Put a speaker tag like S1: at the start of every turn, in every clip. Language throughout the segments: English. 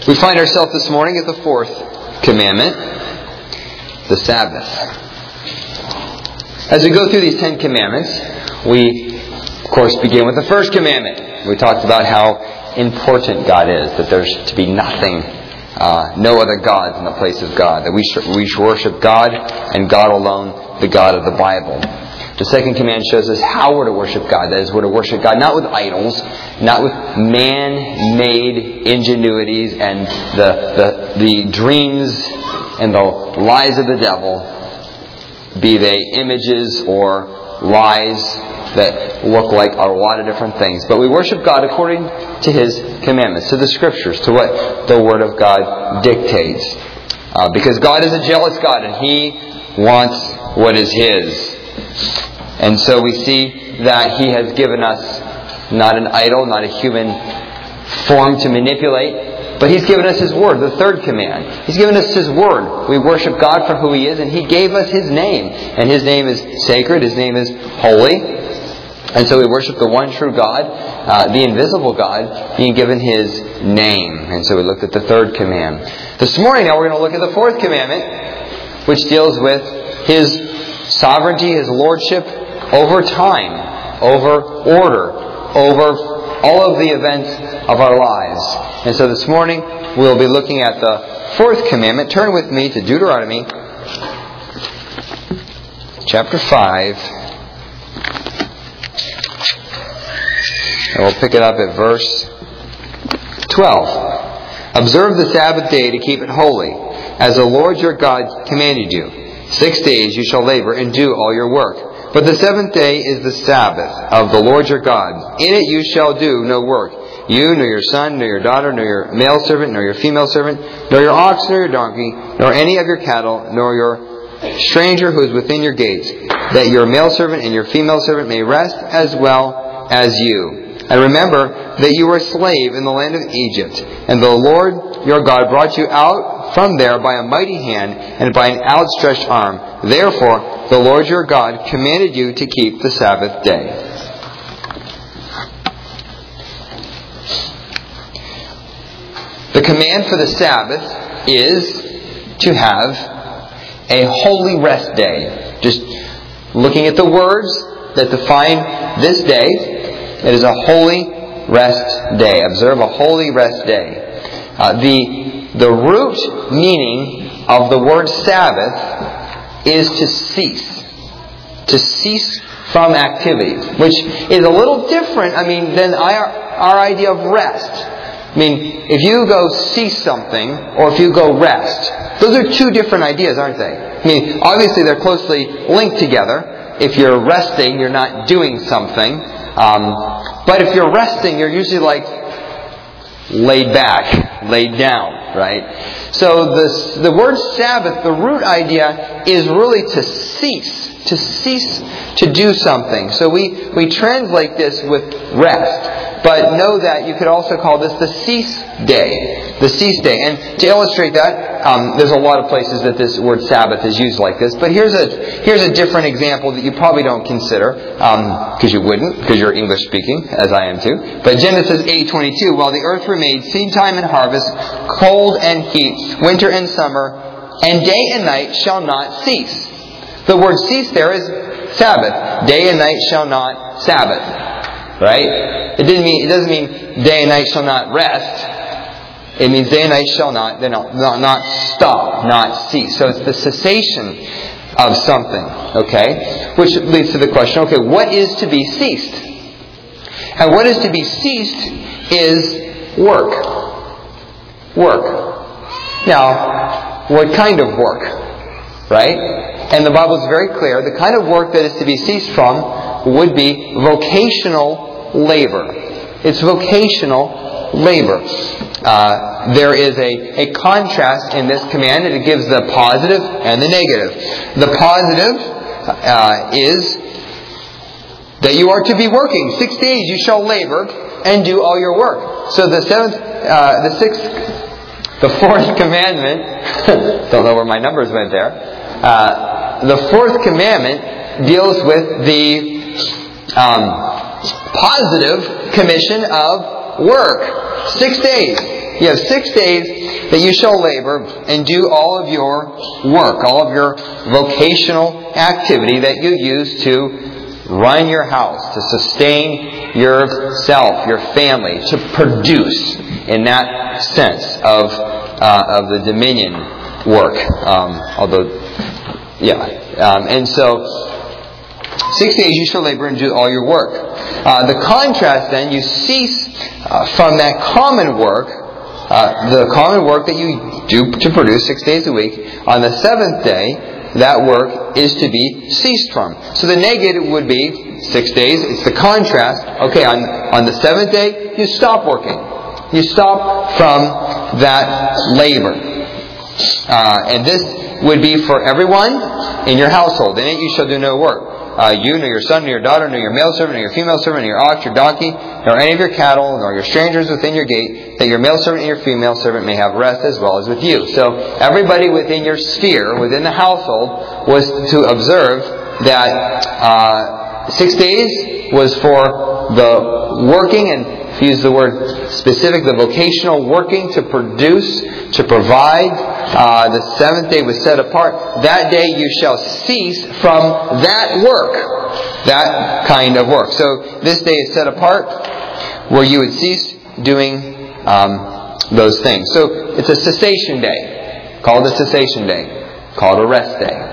S1: We find ourselves this morning at the fourth commandment, the Sabbath. As we go through these 10 commandments, we, of course, begin with the first commandment. We talked about how important God is, that there's to be nothing, no other gods in the place of God, that we should worship God and God alone, the God of the Bible. The second command shows us how we're to worship God. That is, we're to worship God not with idols, not with man-made ingenuities and the dreams and the lies of the devil, be they images or lies that look like a lot of different things. But we worship God according to His commandments, to the Scriptures, to what the Word of God dictates. Because God is a jealous God and He wants what is His. And so we see that He has given us not an idol, not a human form to manipulate, but He's given us His Word, the third command. He's given us His Word. We worship God for who He is, and He gave us His name. And His name is sacred, His name is holy. And so we worship the one true God, the invisible God, being given His name. And so we looked at the third command. This morning now we're going to look at the fourth commandment, which deals with His sovereignty, His lordship over time, over order, over all of the events of our lives. And so this morning we'll be looking at the fourth commandment. Turn with me to Deuteronomy chapter 5. And we'll pick it up at verse 12. Observe the Sabbath day to keep it holy, as the Lord your God commanded you. 6 days you shall labor and do all your work. But the seventh day is the Sabbath of the Lord your God. In it you shall do no work. You, nor your son, nor your daughter, nor your male servant, nor your female servant, nor your ox, nor your donkey, nor any of your cattle, nor your stranger who is within your gates, that your male servant and your female servant may rest as well as you. And remember that you were a slave in the land of Egypt, and the Lord your God brought you out from there by a mighty hand and by an outstretched arm. Therefore, the Lord your God commanded you to keep the Sabbath day. The command for the Sabbath is to have a holy rest day. Just looking at the words that define this day, it is a holy rest day. Observe a holy rest day. The root meaning of the word Sabbath is to cease. To cease from activity. Which is a little different, than our idea of rest. If you go cease something, or if you go rest, those are two different ideas, aren't they? Obviously they're closely linked together. If you're resting, you're not doing something. But if you're resting, you're usually laid back, laid down, right? So the word Sabbath, the root idea is really to cease to do something. So we translate this with rest. But know that you could also call this the cease day. The cease day. And to illustrate that, there's a lot of places that this word Sabbath is used like this. But here's a different example that you probably don't consider, because you wouldn't, because you're English speaking, as I am too. But Genesis 8:22, while the earth remained seed time and harvest, cold and heat, winter and summer, and day and night shall not cease. The word cease there is Sabbath. Day and night shall not Sabbath. Right? It doesn't mean day and night shall not rest. It means day and night shall not stop, not cease. So it's the cessation of something. Okay? Which leads to the question, okay, what is to be ceased? And what is to be ceased is work. Work. Now, what kind of work? Right? And the Bible is very clear. The kind of work that is to be ceased from would be vocational labor. It's vocational labor. There is a contrast in this command, and it gives the positive and the negative. The positive is that you are to be working. 6 days you shall labor and do all your work. So the fourth commandment, don't know where my numbers went there. The fourth commandment deals with the positive commission of work. 6 days. You have 6 days that you shall labor and do all of your work, all of your vocational activity that you use to run your house, to sustain yourself, your family, to produce in that sense of the dominion work. And so 6 days you shall labor and do all your work. The contrast then, you cease from that common work, the common work that you do to produce 6 days a week. On the 7th day, that work is to be ceased from. So the negative would be 6 days. It's the contrast. Okay, on the 7th day, you stop working. You stop from that labor. And this would be for everyone in your household. In it you shall do no work. You, nor your son, nor your daughter, nor your male servant, nor your female servant, nor your ox, your donkey, nor any of your cattle, nor your strangers within your gate, that your male servant and your female servant may have rest as well as with you. So everybody within your sphere, within the household, was to observe that 6 days was for the working, and if you use the word specific, the vocational working to produce, to provide. The 7th day was set apart. That day you shall cease from that work. That kind of work. So this day is set apart where you would cease doing those things. So it's a cessation day. Called a cessation day. Called a rest day.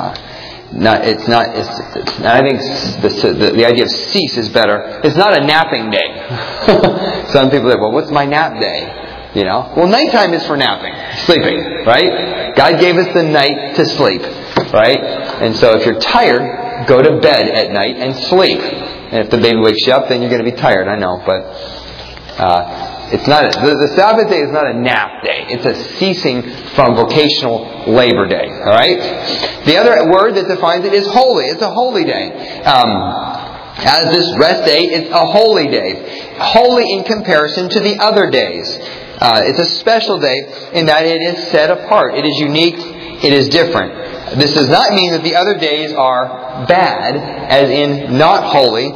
S1: I think the idea of cease is better. It's not a napping day. Some people say, well, what's my nap day? Well, nighttime is for napping, sleeping, right? God gave us the night to sleep, right? And so if you're tired, go to bed at night and sleep. And if the baby wakes you up, then you're going to be tired, I know. But it's not. The Sabbath day is not a nap day. It's a ceasing from vocational labor day, all right? The other word that defines it is holy. It's a holy day. As this rest day, it's a holy day. Holy in comparison to the other days. It's a special day in that it is set apart. It is unique. It is different. This does not mean that the other days are bad, as in not holy.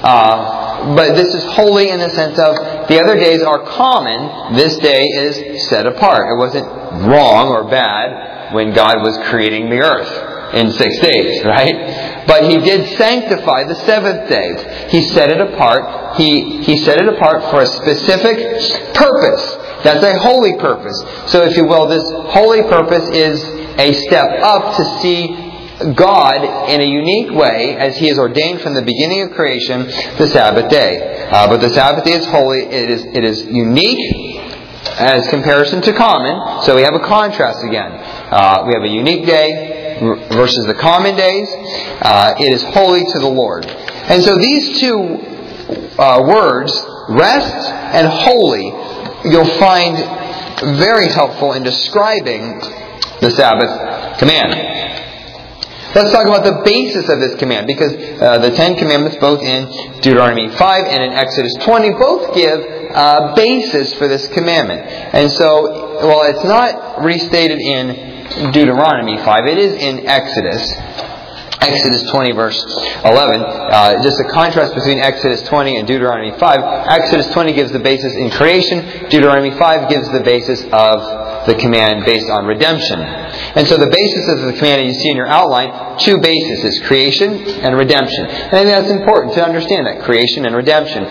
S1: But this is holy in the sense of the other days are common. This day is set apart. It wasn't wrong or bad when God was creating the earth in 6 days, right? But He did sanctify the 7th day. He set it apart. He set it apart for a specific purpose. That's a holy purpose. So if you will, this holy purpose is a step up to see God in a unique way as He has ordained from the beginning of creation the Sabbath day. But the Sabbath day is holy. It is unique as comparison to common. So we have a contrast again. We have a unique day versus the common days. It is holy to the Lord. And so these two words, rest and holy, you'll find very helpful in describing the Sabbath command. Let's talk about the basis of this command, because the 10 Commandments, both in Deuteronomy 5 and in Exodus 20, both give a basis for this commandment. And so, while it's not restated in Deuteronomy 5, it is in Exodus. Exodus 20 verse 11. Just a contrast between Exodus 20 and Deuteronomy 5. Exodus 20 gives the basis in creation. Deuteronomy 5 gives the basis of the command based on redemption. And so the basis of the command that you see in your outline, two bases, creation and redemption. And I think that's important to understand that, creation and redemption.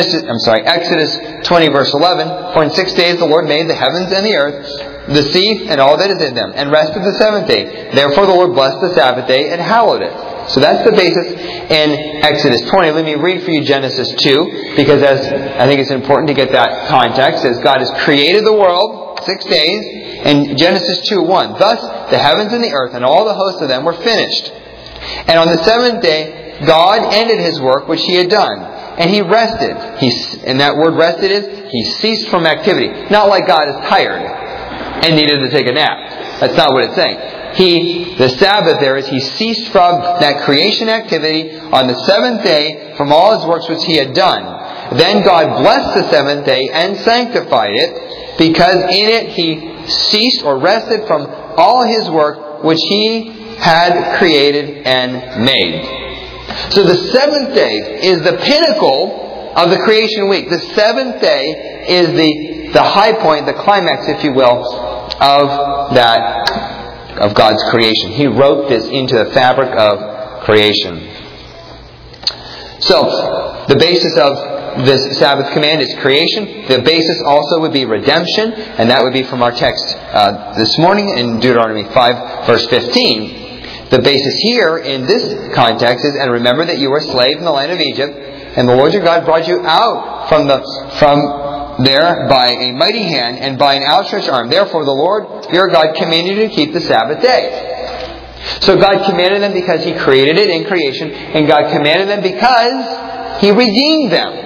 S1: Exodus 20 verse 11. For in 6 days the Lord made the heavens and the earth, the sea and all that is in them, and rested the 7th day. Therefore the Lord blessed the Sabbath day and hallowed it. So that's the basis in Exodus 20. Let me read for you Genesis 2, because I think it's important to get that context, as God has created the world 6 days, and Genesis 2:1. Thus the heavens and the earth and all the hosts of them were finished. And on the 7th day God ended His work which He had done, and He rested. And that word rested is He ceased from activity. Not like God is tired and needed to take a nap. That's not what it's saying. The Sabbath there is He ceased from that creation activity on the 7th day from all His works which He had done. Then God blessed the 7th day and sanctified it, because in it He ceased or rested from all His work which He had created and made. So the 7th day is the pinnacle of the creation week. The 7th day is the the high point, the climax, if you will, of God's creation. He wrote this into the fabric of creation. So, the basis of this Sabbath command is creation. The basis also would be redemption, and that would be from our text this morning in Deuteronomy 5, verse 15. The basis here in this context is, and remember that you were a slave in the land of Egypt, and the Lord your God brought you out from there by a mighty hand and by an outstretched arm. Therefore the Lord your God commanded you to keep the Sabbath day. So God commanded them because He created it in creation, and God commanded them because He redeemed them.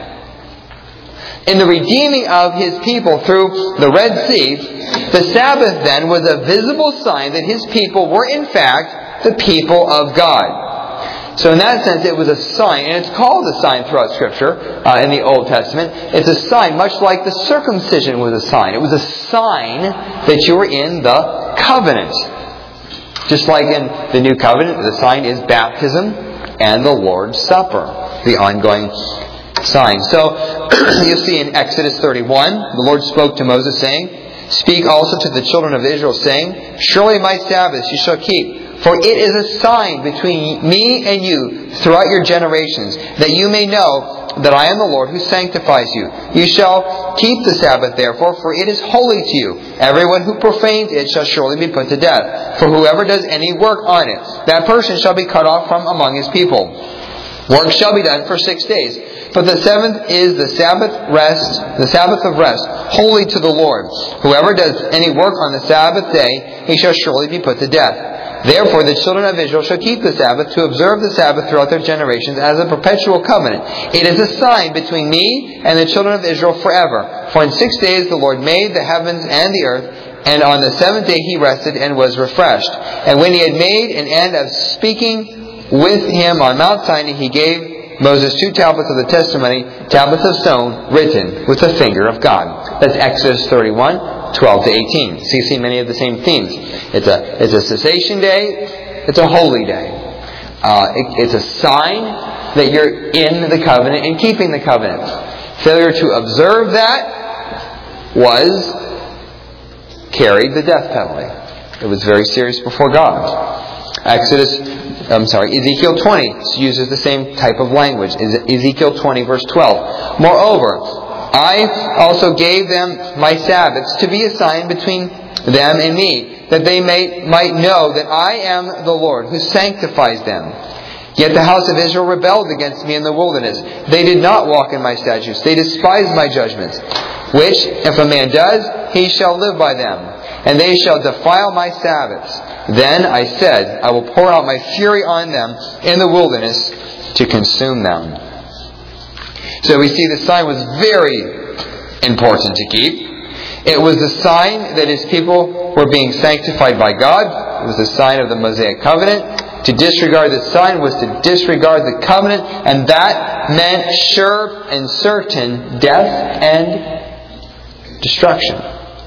S1: In the redeeming of His people through the Red Sea, the Sabbath then was a visible sign that His people were in fact the people of God. So in that sense it was a sign, and it's called a sign throughout Scripture in the Old Testament. It's a sign much like the circumcision was a sign. It was a sign that you were in the covenant. Just like in the New Covenant, the sign is baptism and the Lord's Supper, the ongoing sign. So, you'll see in Exodus 31, the Lord spoke to Moses saying, "Speak also to the children of Israel, saying, Surely my Sabbaths you shall keep, for it is a sign between me and you throughout your generations, that you may know that I am the Lord who sanctifies you. You shall keep the Sabbath therefore, for it is holy to you. Everyone who profanes it shall surely be put to death. For whoever does any work on it, that person shall be cut off from among his people. Work shall be done for 6 days. But the seventh is the Sabbath of rest, holy to the Lord. Whoever does any work on the Sabbath day, he shall surely be put to death. Therefore the children of Israel shall keep the Sabbath, to observe the Sabbath throughout their generations as a perpetual covenant. It is a sign between me and the children of Israel forever. For in 6 days the Lord made the heavens and the earth, and on the seventh day He rested and was refreshed. And when He had made an end of speaking with Him on Mount Sinai, He gave Moses 2 tablets of the testimony, tablets of stone, written with the finger of God." That's Exodus 31, 12 to 18. So you see many of the same themes. It's a cessation day. It's a holy day. It's a sign that you're in the covenant and keeping the covenant. Failure to observe that carried the death penalty. It was very serious before God. Ezekiel 20 uses the same type of language. Ezekiel 20 verse 12. "Moreover, I also gave them my Sabbaths to be a sign between them and me, that they might know that I am the Lord who sanctifies them. Yet the house of Israel rebelled against me in the wilderness. They did not walk in my statutes. They despised my judgments, which, if a man does, he shall live by them. And they shall defile my Sabbaths. Then I said, I will pour out my fury on them in the wilderness to consume them." So we see the sign was very important to keep. It was the sign that His people were being sanctified by God. It was the sign of the Mosaic covenant. To disregard the sign was to disregard the covenant, and that meant sure and certain death and destruction.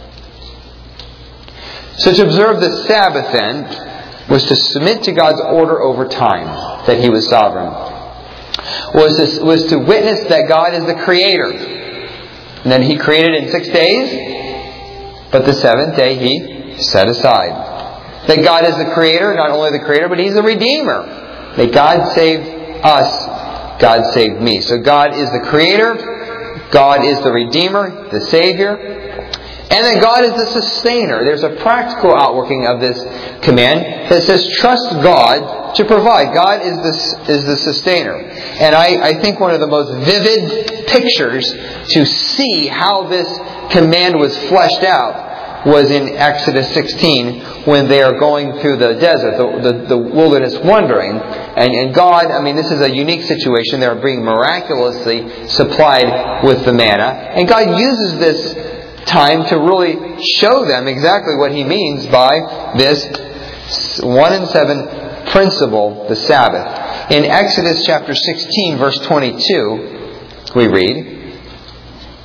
S1: So to observe the Sabbath then was to submit to God's order over time, that He was sovereign. Was to witness that God is the Creator. And then He created in 6 days, but the seventh day He set aside. That God is the Creator, not only the Creator, but He's the Redeemer. That God saved us, God saved me. So God is the Creator, God is the Redeemer, the Savior, and then God is the Sustainer. There's a practical outworking of this command that says trust God to provide. God is the Sustainer. And I think one of the most vivid pictures to see how this command was fleshed out was in Exodus 16, when they are going through the desert, the wilderness wandering. And God, this is a unique situation. They're being miraculously supplied with the manna. And God uses this time to really show them exactly what He means by this 1 in 7 principle, the Sabbath. In Exodus chapter 16, verse 22, we read,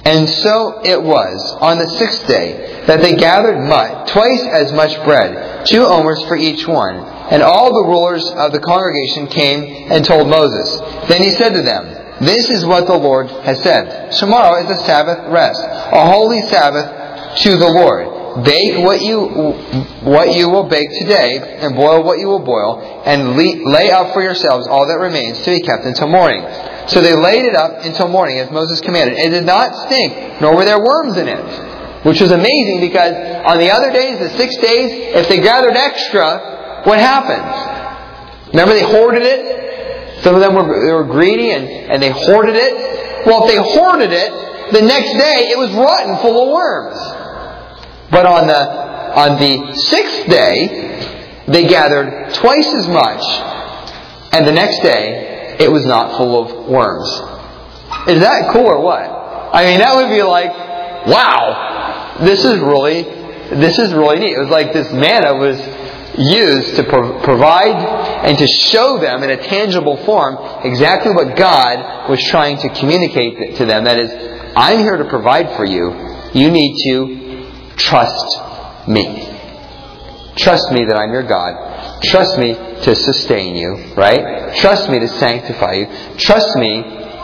S1: And so it was on the 6th day that they gathered twice as much bread, 2 omers for each one. And all the rulers of the congregation came and told Moses. Then he said to them, "This is what the Lord has said. Tomorrow is a Sabbath rest, a holy Sabbath to the Lord. Bake what you will bake today, and boil what you will boil, and lay up for yourselves all that remains to be kept until morning." So they laid it up until morning, as Moses commanded. It did not stink, nor were there worms in it. Which was amazing, because on the other days, the 6 days, if they gathered extra, what happens? Remember, they hoarded it? Some of them were greedy, and they hoarded it. Well, if they hoarded it, the next day it was rotten, full of worms. But on the 6th day, they gathered twice as much, and the next day it was not full of worms. Is that cool or what? I mean, that would be like, wow, this is really neat. It was like this manna was used to provide and to show them in a tangible form exactly what God was trying to communicate to them. That is, I'm here to provide for you. You need to trust me. Trust me that I'm your God. Trust me to sustain you, right? Trust me to sanctify you. Trust me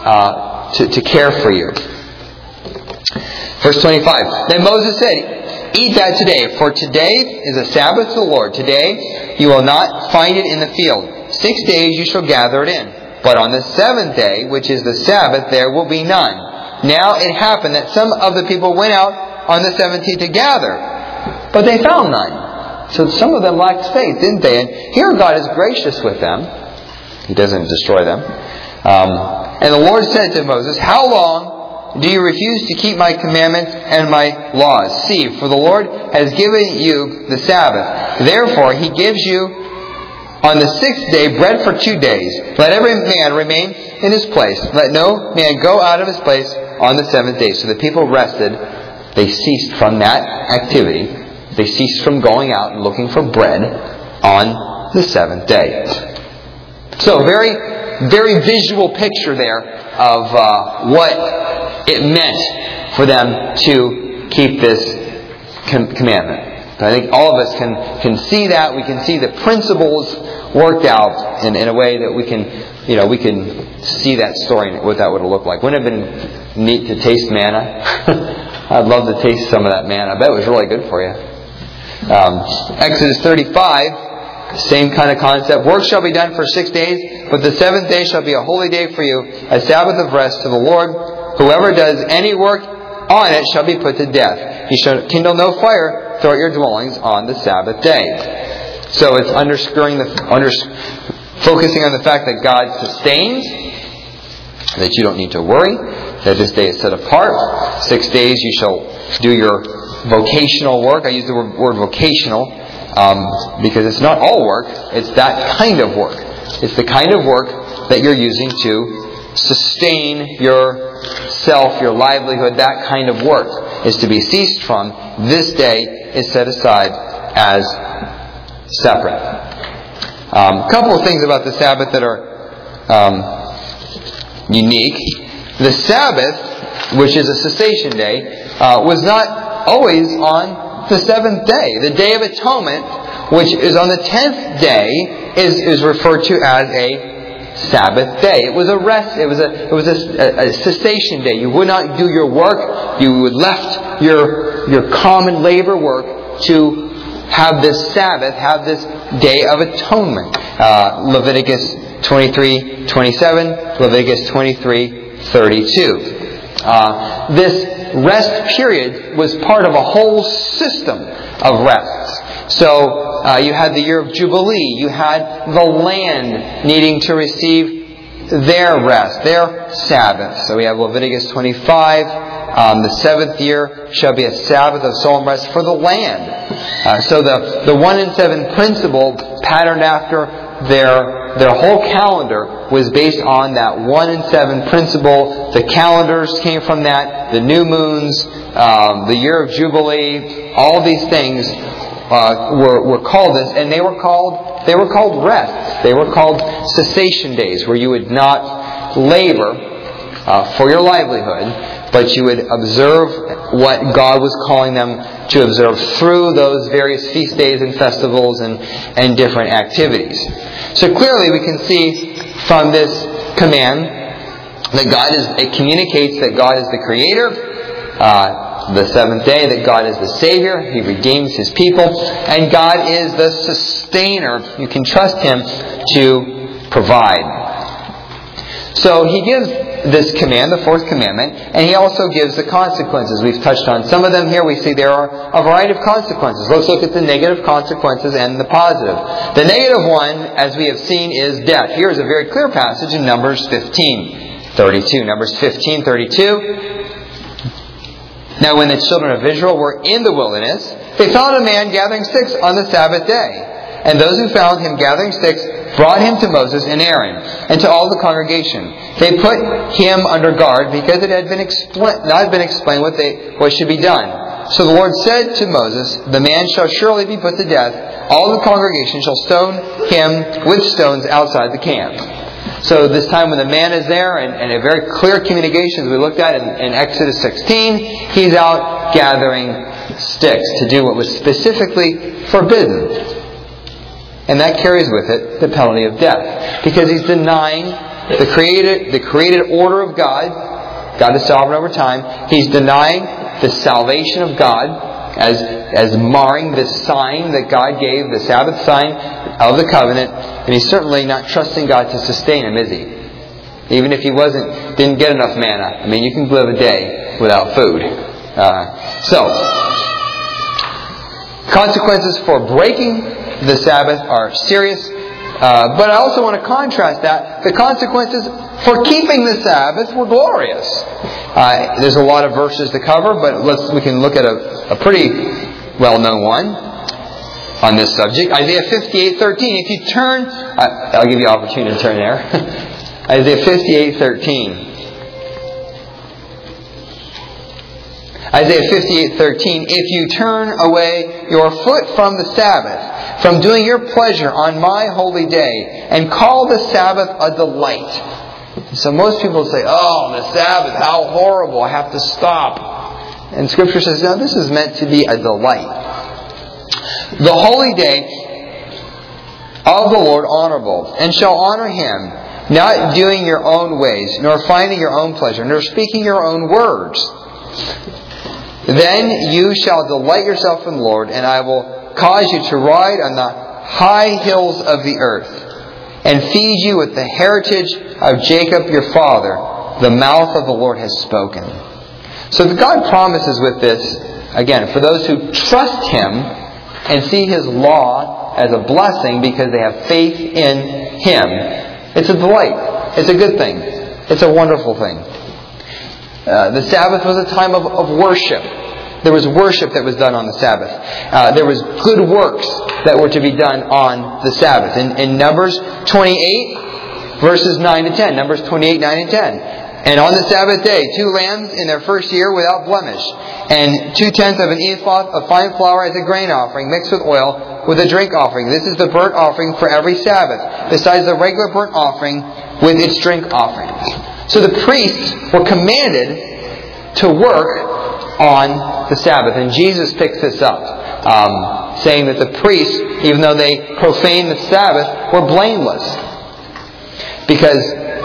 S1: to care for you. Verse 25. Then Moses said, "Eat that today, for today is a Sabbath to the Lord. Today you will not find it in the field. 6 days you shall gather it in. But on the 7th day, which is the Sabbath, there will be none." Now it happened that some of the people went out on the 17th to gather, but they found none. So some of them lacked faith, didn't they? And here God is gracious with them. He doesn't destroy them. And the Lord said to Moses, "How long do you refuse to keep my commandments and my laws? See, for the Lord has given you the Sabbath. Therefore He gives you on the 6th day bread for 2 days. Let every man remain in his place. Let no man go out of his place on the 7th day." So the people rested. They ceased from that activity. They ceased from going out and looking for bread on the 7th day. So very, very visual picture there of what it meant for them to keep this commandment. I think all of us can see that. We can see the principles worked out in a way that we can see that story and what that would have looked like. Wouldn't it have been neat to taste manna? I'd love to taste some of that manna. I bet it was really good for you. Exodus 35, same kind of concept. "Work shall be done for 6 days, but the 7th day shall be a holy day for you, a Sabbath of rest to the Lord. Whoever does any work on it shall be put to death. You shall kindle no fire throughout your dwellings on the Sabbath day." So it's focusing on the fact that God sustains, that you don't need to worry, that this day is set apart. 6 days you shall do your vocational work. I use the word vocational because it's not all work. It's that kind of work. It's the kind of work that you're using to sustain yourself, your livelihood. That kind of work is to be ceased from. This day is set aside as separate. A couple of things about the Sabbath that are unique. The Sabbath, which is a cessation day, was not always on the 7th day. The Day of Atonement, which is on the 10th day, is referred to as a Sabbath day. It was a rest. It was a cessation day. You would not do your work. You would left your common labor work to have this Sabbath, have this Day of Atonement. Leviticus 23:27, Leviticus 23:32. This rest period was part of a whole system of rests. So you had the year of Jubilee. You had the land needing to receive their rest, their Sabbath. So we have Leviticus 25. The 7th year shall be a Sabbath of solemn rest for the land. So the 1 in 7 principle, patterned after their whole calendar, was based on that 1 in 7 principle. The calendars came from that. The new moons, the year of Jubilee, all these things were called this, and they were called rests. They were called cessation days, where you would not labor for your livelihood but you would observe what God was calling them to observe through those various feast days and festivals and different activities. So clearly we can see from this command that it communicates that God is the Creator, the seventh day, that God is the Savior, He redeems His people, and God is the sustainer. You can trust Him to provide. So He gives this command, the fourth commandment, and He also gives the consequences. We've touched on some of them here. We see there are a variety of consequences. Let's look at the negative consequences and the positive. The negative one, as we have seen, is death. Here is a very clear passage in Numbers 15:32. Numbers 15:32. Now when the children of Israel were in the wilderness, they found a man gathering sticks on the Sabbath day. And those who found him gathering sticks brought him to Moses and Aaron, and to all the congregation. They put him under guard, because it had not been explained what should be done. So the Lord said to Moses, "The man shall surely be put to death. All the congregation shall stone him with stones outside the camp." So this time when the man is there, and a very clear communication as we looked at in Exodus 16, he's out gathering sticks to do what was specifically forbidden. And that carries with it the penalty of death. Because he's denying the created order of God. God is sovereign over time. He's denying the salvation of God as marring the sign that God gave, the Sabbath sign of the covenant. And he's certainly not trusting God to sustain him, is he? Even if he didn't get enough manna. I mean, you can live a day without food. Consequences for breaking the Sabbath are serious. But I also want to contrast that. The consequences for keeping the Sabbath were glorious. There's a lot of verses to cover, but we can look at a pretty well-known one on this subject. Isaiah 58:13. If you turn... I'll give you an opportunity to turn there. Isaiah 58:13. Isaiah 58:13. If you turn away your foot from the Sabbath, from doing your pleasure on my holy day, and call the Sabbath a delight. So most people say, "Oh, the Sabbath, how horrible, I have to stop." And Scripture says, no, this is meant to be a delight. The holy day of the Lord honorable, and shall honor Him, not doing your own ways, nor finding your own pleasure, nor speaking your own words. Then you shall delight yourself in the Lord, and I will cause you to ride on the high hills of the earth, and feed you with the heritage of Jacob your father. The mouth of the Lord has spoken. So God promises with this, again, for those who trust Him and see His law as a blessing because they have faith in Him. It's a delight. It's a good thing. It's a wonderful thing. The Sabbath was a time of worship. There was worship that was done on the Sabbath. There was good works that were to be done on the Sabbath. In Numbers 28, verses 9 to 10. Numbers 28, 9 and 10. And on the Sabbath day, 2 lambs in their first year without blemish, and 2/10 of an ephah of fine flour as a grain offering, mixed with oil, with a drink offering. This is the burnt offering for every Sabbath, besides the regular burnt offering with its drink offering. So the priests were commanded to work on the Sabbath. And Jesus picks this up, saying that the priests, even though they profaned the Sabbath, were blameless. Because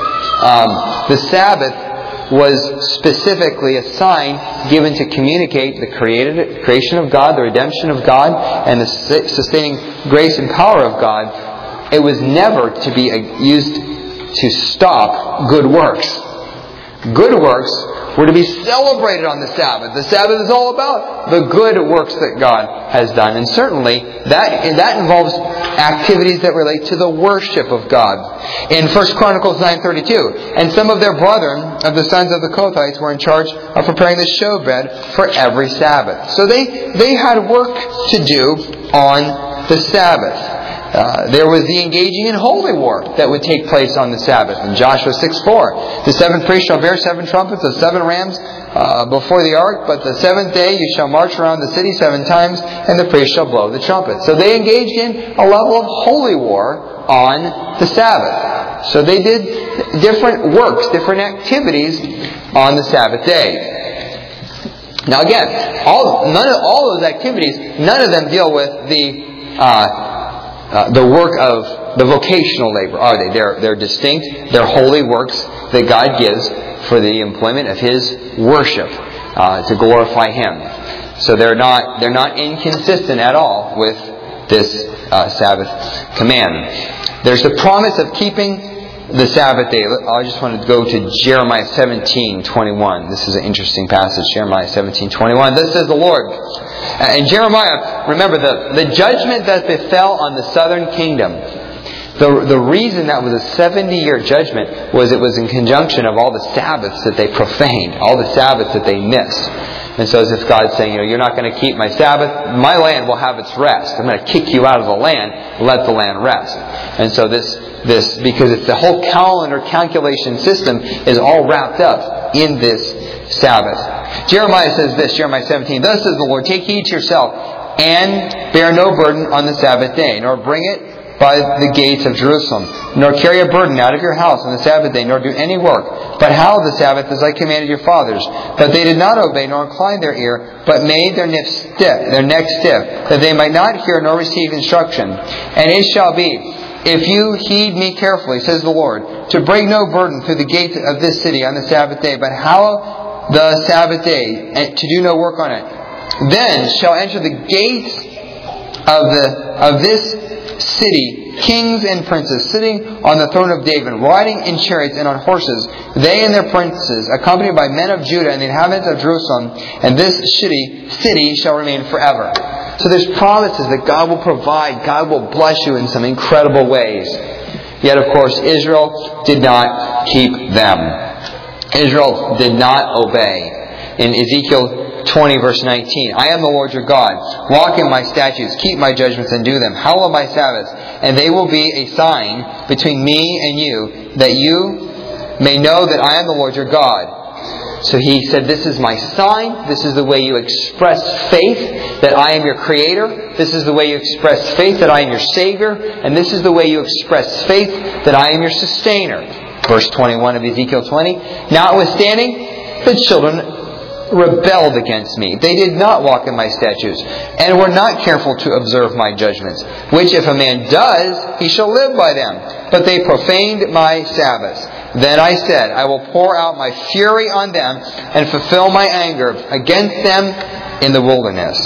S1: the Sabbath was specifically a sign given to communicate the creation of God, the redemption of God, and the sustaining grace and power of God. It was never to be used to stop good works. Good works were to be celebrated on the Sabbath. The Sabbath is all about the good works that God has done. And certainly that involves activities that relate to the worship of God. In 1 Chronicles 9:32, and some of their brethren of the sons of the Kohathites were in charge of preparing the showbread for every Sabbath. So they had work to do on the Sabbath. There was the engaging in holy war that would take place on the Sabbath. In Joshua 6:4, the 7 priests shall bear 7 trumpets of 7 rams before the ark, but the 7th day you shall march around the city 7 times, and the priest shall blow the trumpet. So they engaged in a level of holy war on the Sabbath. So they did different works, different activities on the Sabbath day. Now again, all those activities, none of them deal with the work of the vocational labor, are they? They're distinct. They're holy works that God gives for the employment of His worship, to glorify Him. So they're not inconsistent at all with this Sabbath command. There's the promise of keeping the Sabbath day. I just want to go to Jeremiah 17:21. This is an interesting passage, Jeremiah 17:21. Thus says the Lord. And Jeremiah, remember the judgment that befell on the southern kingdom. The reason that was a 70-year judgment was it was in conjunction of all the Sabbaths that they profaned, all the Sabbaths that they missed. And so as if God's saying, you're not going to keep my Sabbath, my land will have its rest. I'm going to kick you out of the land, let the land rest. And so this because it's the whole calendar calculation system is all wrapped up in this Sabbath. Jeremiah says this, Jeremiah 17, Thus says the Lord, take heed to yourself, and bear no burden on the Sabbath day, nor bring it by the gates of Jerusalem, nor carry a burden out of your house on the Sabbath day, nor do any work, but hallow the Sabbath as I commanded your fathers. But they did not obey, nor incline their ear, but made their neck stiff, that they might not hear nor receive instruction. And it shall be, if you heed me carefully, says the Lord, to bring no burden through the gates of this city on the Sabbath day, but hallow the Sabbath day, and to do no work on it, then shall enter the gates of this city kings and princes sitting on the throne of David, riding in chariots and on horses, they and their princes, accompanied by men of Judah and the inhabitants of Jerusalem, and this city shall remain forever. So there's promises that God will provide, God will bless you in some incredible ways. Yet of course Israel did not keep them. Israel did not obey. In Ezekiel 20 verse 19, I am the Lord your God. Walk in my statutes, keep my judgments and do them. Hallow my Sabbaths, and they will be a sign between me and you, that you may know that I am the Lord your God. So He said, this is my sign. This is the way you express faith that I am your Creator. This is the way you express faith that I am your Savior. And this is the way you express faith that I am your Sustainer. Verse 21 of Ezekiel 20. Notwithstanding, the children rebelled against me. They did not walk in my statutes, and were not careful to observe my judgments, which if a man does, he shall live by them. But they profaned my Sabbaths. Then I said, I will pour out my fury on them, and fulfill my anger against them in the wilderness.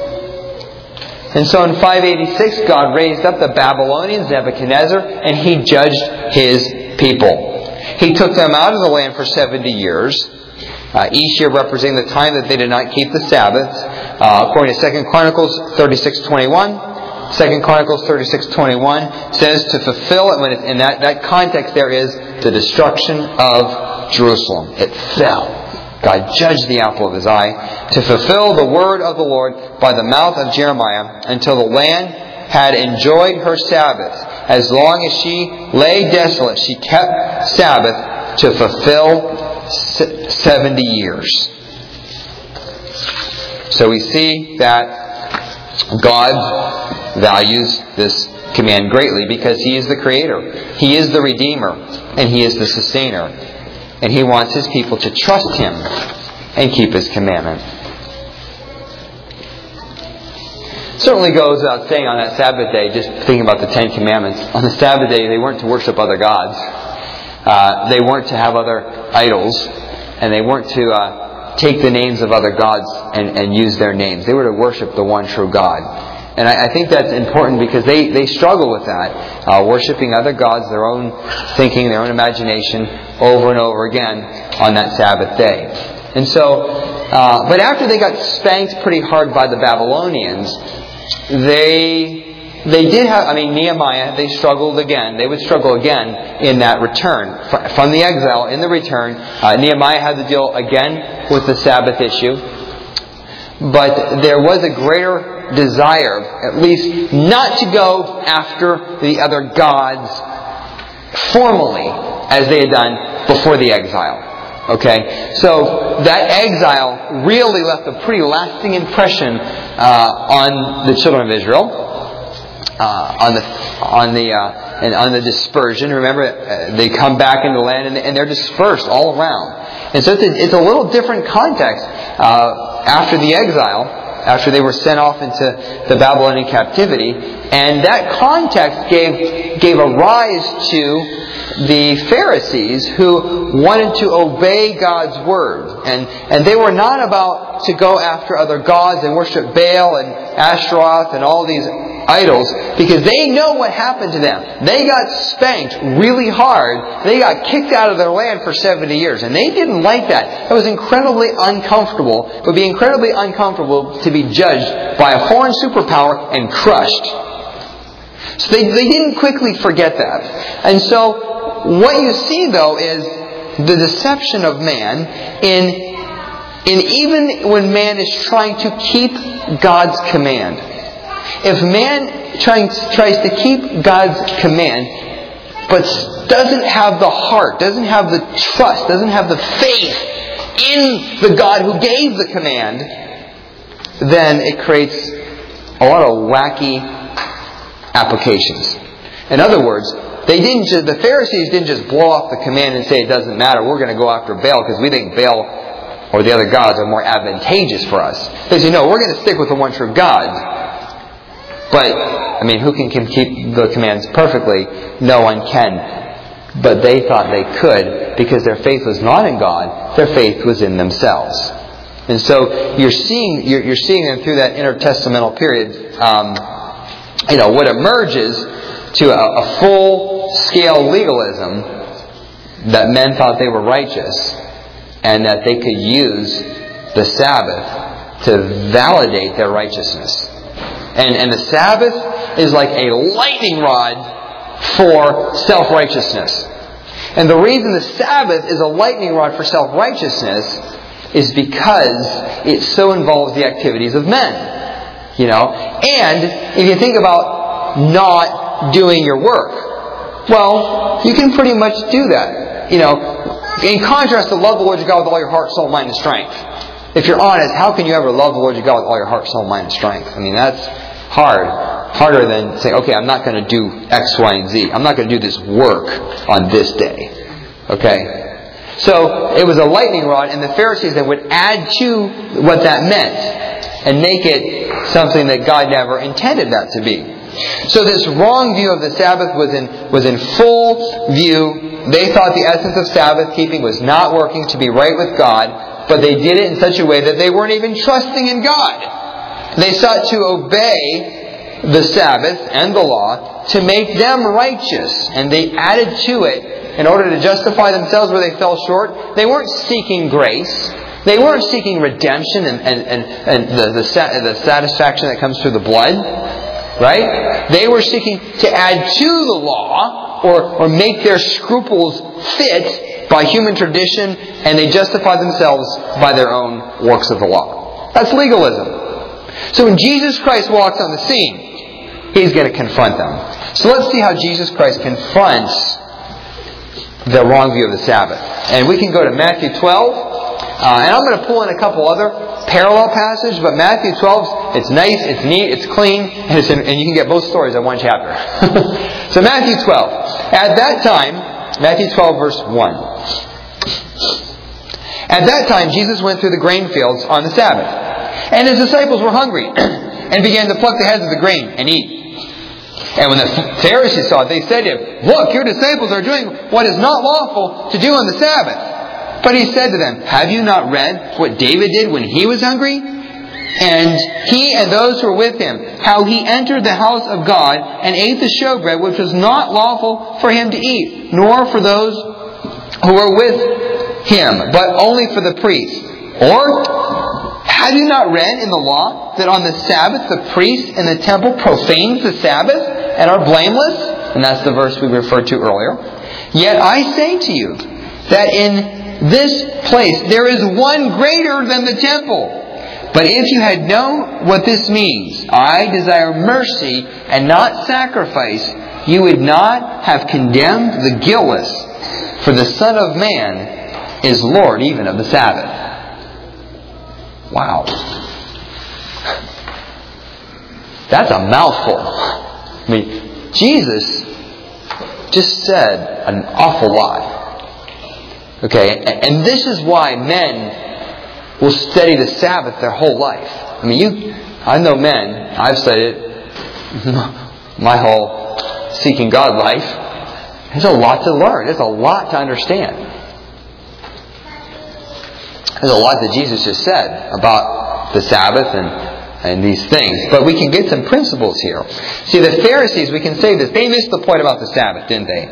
S1: And so in 586, God raised up the Babylonians, Nebuchadnezzar, and he judged his people. He took them out of the land for 70 years. Each year representing the time that they did not keep the Sabbath. According to 2 Chronicles 36:21, 2 Chronicles 36:21 says to fulfill it. When it's in that context, there is the destruction of Jerusalem. It fell. God judged the apple of His eye to fulfill the word of the Lord by the mouth of Jeremiah, until the land had enjoyed her Sabbath. As long as she lay desolate, she kept Sabbath to fulfill 70 years. So we see that God values this command greatly, because He is the Creator, He is the Redeemer, and He is the Sustainer. And He wants His people to trust Him and keep His commandment. Certainly goes without saying on that Sabbath day, just thinking about the 10 Commandments, on the Sabbath day they weren't to worship other gods. They weren't to have other idols, and they weren't to take the names of other gods and use their names. They were to worship the one true God. And I think that's important, because they struggle with that, worshiping other gods, their own thinking, their own imagination, over and over again on that Sabbath day. And so, but after they got spanked pretty hard by the Babylonians, they did have, Nehemiah, they struggled again. They would struggle again in that return. From the exile, in the return, Nehemiah had to deal again with the Sabbath issue. But there was a greater desire, at least, not to go after the other gods formally, as they had done before the exile. Okay? So that exile really left a pretty lasting impression on the children of Israel. On the and on the dispersion. Remember, they come back into the land and they're dispersed all around. And so it's a little different context after the exile, after they were sent off into the Babylonian captivity. And that context gave a rise to the Pharisees who wanted to obey God's Word. And they were not about to go after other gods and worship Baal and Ashtaroth and all these idols, because they know what happened to them. They got spanked really hard. They got kicked out of their land for 70 years. And they didn't like that. It was incredibly uncomfortable. It would be incredibly uncomfortable to be judged by a foreign superpower and crushed. So they didn't quickly forget that. And so what you see, though, is the deception of man in even when man is trying to keep God's command. If man tries to keep God's command, but doesn't have the heart, doesn't have the trust, doesn't have the faith in the God who gave the command, then it creates a lot of wacky applications. In other words, the Pharisees didn't just blow off the command and say it doesn't matter, we're going to go after Baal because we think Baal or the other gods are more advantageous for us. They say, no, we're going to stick with the one true God. But, who can keep the commands perfectly? No one can. But they thought they could because their faith was not in God, their faith was in themselves. And so you're seeing them through that intertestamental period. What emerges to a full-scale legalism that men thought they were righteous and that they could use the Sabbath to validate their righteousness. And the Sabbath is like a lightning rod for self-righteousness. And the reason the Sabbath is a lightning rod for self-righteousness is because it so involves the activities of men. And if you think about not doing your work, well, you can pretty much do that. In contrast to love the Lord your God with all your heart, soul, mind, and strength. If you're honest, how can you ever love the Lord your God with all your heart, soul, mind, and strength? That's hard. Harder than saying, okay, I'm not going to do X, Y, and Z. I'm not going to do this work on this day. Okay? So, it was a lightning rod, and the Pharisees then would add to what that meant and make it something that God never intended that to be. So this wrong view of the Sabbath was in full view. They thought the essence of Sabbath keeping was not working to be right with God, but they did it in such a way that they weren't even trusting in God. They sought to obey the Sabbath and the law to make them righteous, and they added to it in order to justify themselves where they fell short. They weren't seeking grace. They weren't seeking redemption and the satisfaction that comes through the blood. Right? They were seeking to add to the law or make their scruples fit by human tradition, and they justify themselves by their own works of the law. That's legalism. So when Jesus Christ walks on the scene, He's going to confront them. So let's see how Jesus Christ confronts the wrong view of the Sabbath. And we can go to Matthew 12. And I'm going to pull in a couple other parallel passages, but Matthew 12, it's nice, it's neat, it's clean, and you can get both stories in one chapter. So Matthew 12. At that time, Matthew 12 verse 1. At that time, Jesus went through the grain fields on the Sabbath. And His disciples were hungry and began to pluck the heads of the grain and eat. And when the Pharisees saw it, they said to Him, "Look, your disciples are doing what is not lawful to do on the Sabbath." But He said to them, "Have you not read what David did when he was hungry? And he and those who were with him, how he entered the house of God and ate the showbread, which was not lawful for him to eat, nor for those who were with him, but only for the priests. Or have you not read in the law that on the Sabbath the priest in the temple profanes the Sabbath and are blameless?" And that's the verse we referred to earlier. "Yet I say to you that in this place there is one greater than the temple. But if you had known what this means, I desire mercy and not sacrifice, you would not have condemned the guiltless. For the Son of Man is Lord even of the Sabbath." Wow. That's a mouthful. Jesus just said an awful lot. Okay? And this is why men will study the Sabbath their whole life. I mean, I know men, I've studied it my whole seeking God life. There's a lot to learn. There's a lot to understand. There's a lot that Jesus just said about the Sabbath and these things. But we can get some principles here. See, the Pharisees, we can say this, they missed the point about the Sabbath, didn't they?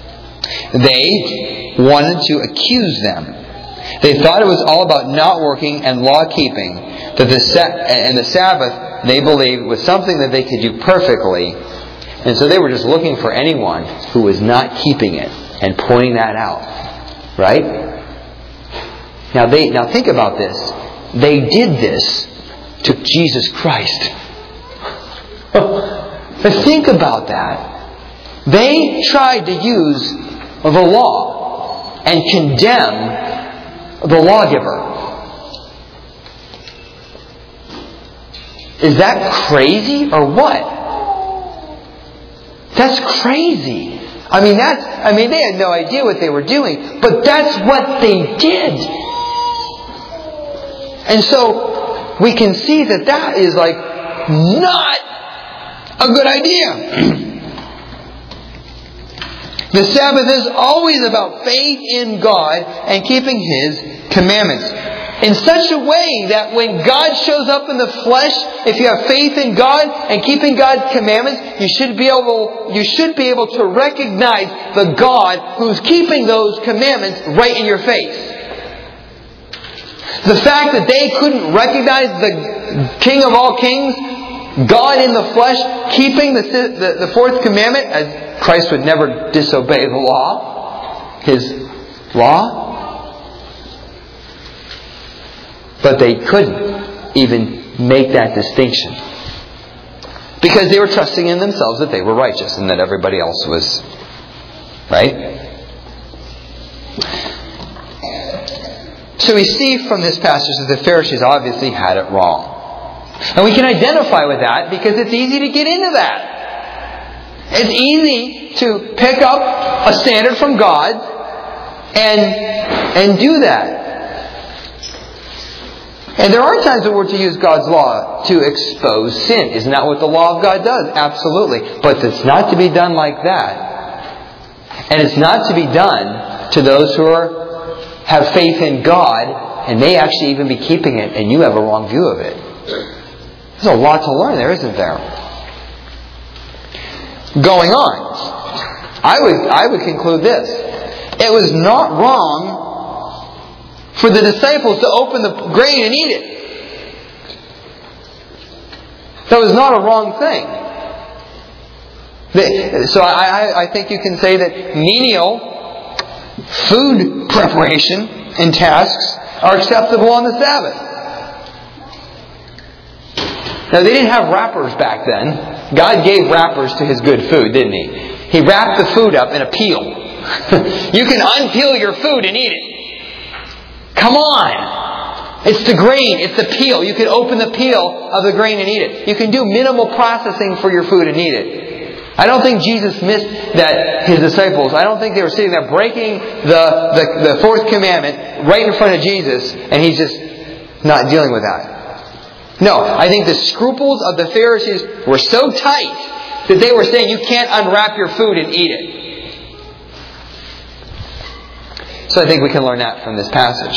S1: They wanted to accuse them. They thought it was all about not working and law keeping. That the Sabbath, they believed, was something that they could do perfectly. And so they were just looking for anyone who was not keeping it and pointing that out. Right? Now think about this. They did this to Jesus Christ. But think about that. They tried to use the law and condemn the lawgiver. Is that crazy or what? That's crazy. I mean, they had no idea what they were doing, but that's what they did. And so we can see that is like not a good idea. The Sabbath is always about faith in God and keeping His commandments. In such a way that when God shows up in the flesh, if you have faith in God and keeping God's commandments, you should be able to recognize the God who's keeping those commandments right in your face. The fact that they couldn't recognize the King of all kings, God in the flesh, keeping the fourth commandment, as Christ would never disobey the law, His law. But they couldn't even make that distinction. Because they were trusting in themselves that they were righteous and that everybody else was. Right? So we see from this passage that the Pharisees obviously had it wrong. And we can identify with that because it's easy to get into that. It's easy to pick up a standard from God and do that. And there are times that we're to use God's law to expose sin. Isn't that what the law of God does? Absolutely. But it's not to be done like that. And it's not to be done to those who have faith in God and may actually even be keeping it and you have a wrong view of it. There's a lot to learn there, isn't there? Going on, I would conclude this. It was not wrong for the disciples to open the grain and eat it. That was not a wrong thing. So I think you can say that menial food preparation and tasks are acceptable on the Sabbath. Now, they didn't have wrappers back then. God gave wrappers to His good food, didn't He? He wrapped the food up in a peel. You can unpeel your food and eat it. Come on! It's the grain. It's the peel. You can open the peel of the grain and eat it. You can do minimal processing for your food and eat it. I don't think Jesus missed that His disciples. I don't think they were sitting there breaking the fourth commandment right in front of Jesus and He's just not dealing with that. No, I think the scruples of the Pharisees were so tight that they were saying you can't unwrap your food and eat it. So I think we can learn that from this passage.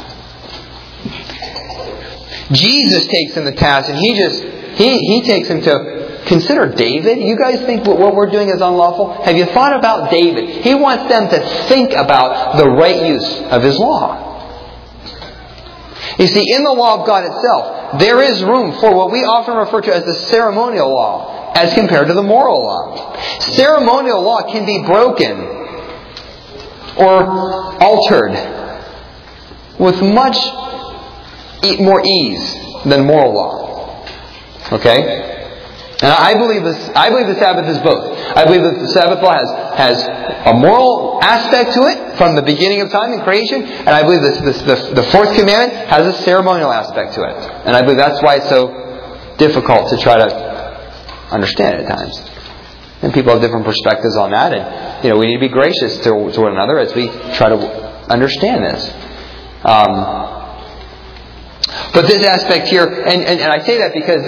S1: Jesus takes him the task and he takes him to consider David. You guys think what we're doing is unlawful? Have you thought about David? He wants them to think about the right use of his law. You see, in the law of God itself, there is room for what we often refer to as the ceremonial law as compared to the moral law. Ceremonial law can be broken or altered with much more ease than moral law. Okay? And I believe the Sabbath is both. I believe that the Sabbath law has a moral aspect to it from the beginning of time in creation, and I believe the fourth commandment has a ceremonial aspect to it. And I believe that's why it's so difficult to try to understand at times. And people have different perspectives on that. And, we need to be gracious to one another as we try to understand this. But this aspect here, and I say that because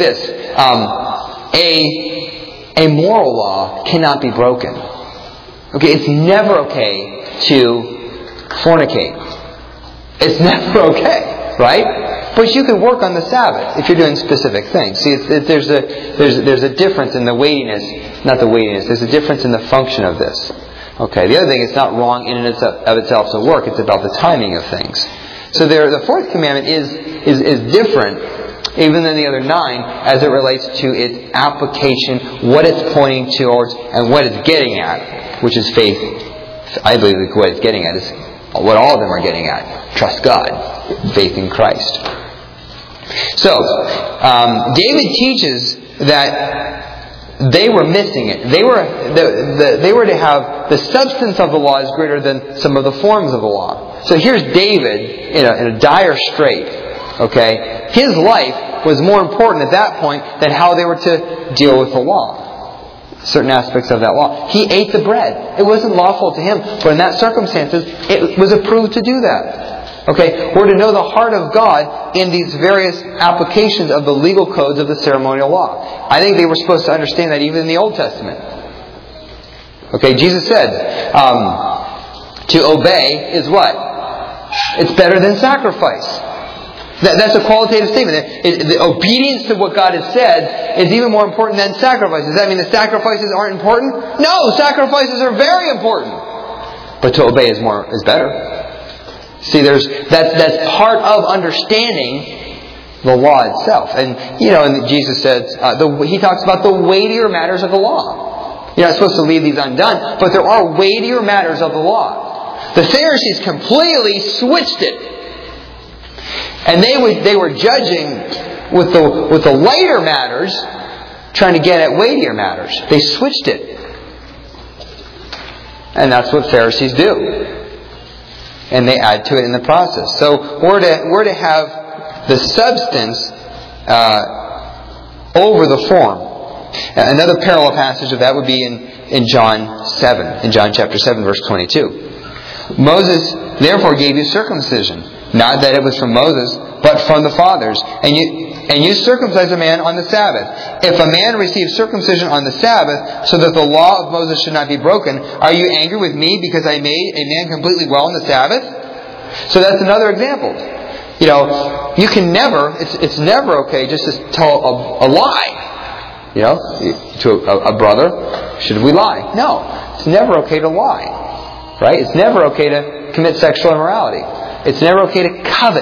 S1: a moral law cannot be broken. Okay, it's never okay to fornicate. It's never okay, right? But you can work on the Sabbath if you're doing specific things. See, there's a difference in the weightiness, not the weightiness. There's a difference in the function of this. Okay. The other thing, it's not wrong in and of itself to work. It's about the timing of things. So the fourth commandment is different, even than the other 9, as it relates to its application, what it's pointing towards, and what it's getting at, which is faith. I believe that what it's getting at is what all of them are getting at. Trust God. Faith in Christ. So, David teaches that they were missing it. They were to have the substance of the law is greater than some of the forms of the law. So here's David in a dire strait. Okay, his life was more important at that point than how they were to deal with the law. Certain aspects of that law. He ate the bread. It wasn't lawful to him, but in that circumstances, it was approved to do that. Okay, we're to know the heart of God in these various applications of the legal codes of the ceremonial law. I think they were supposed to understand that even in the Old Testament. Okay, Jesus said, to obey is what? It's better than sacrifice. That's a qualitative statement. The obedience to what God has said is even more important than sacrifices. Does that mean that sacrifices aren't important? No, sacrifices are very important. But to obey is better. See, that's part of understanding the law itself. And Jesus says, he talks about the weightier matters of the law. You're not supposed to leave these undone, but there are weightier matters of the law. The Pharisees completely switched it. And they were judging with the lighter matters, trying to get at weightier matters. They switched it. And that's what Pharisees do. And they add to it in the process. So we're to have the substance over the form. Another parallel passage of that would be in John 7. In John chapter 7, verse 22. Moses therefore gave you circumcision, not that it was from Moses, but from the fathers. And you circumcise a man on the Sabbath. If a man receives circumcision on the Sabbath, so that the law of Moses should not be broken, are you angry with me because I made a man completely well on the Sabbath? So that's another example. You can never, it's never okay just to tell a lie. To a brother, should we lie? No, it's never okay to lie. Right? It's never okay to commit sexual immorality. It's never okay to covet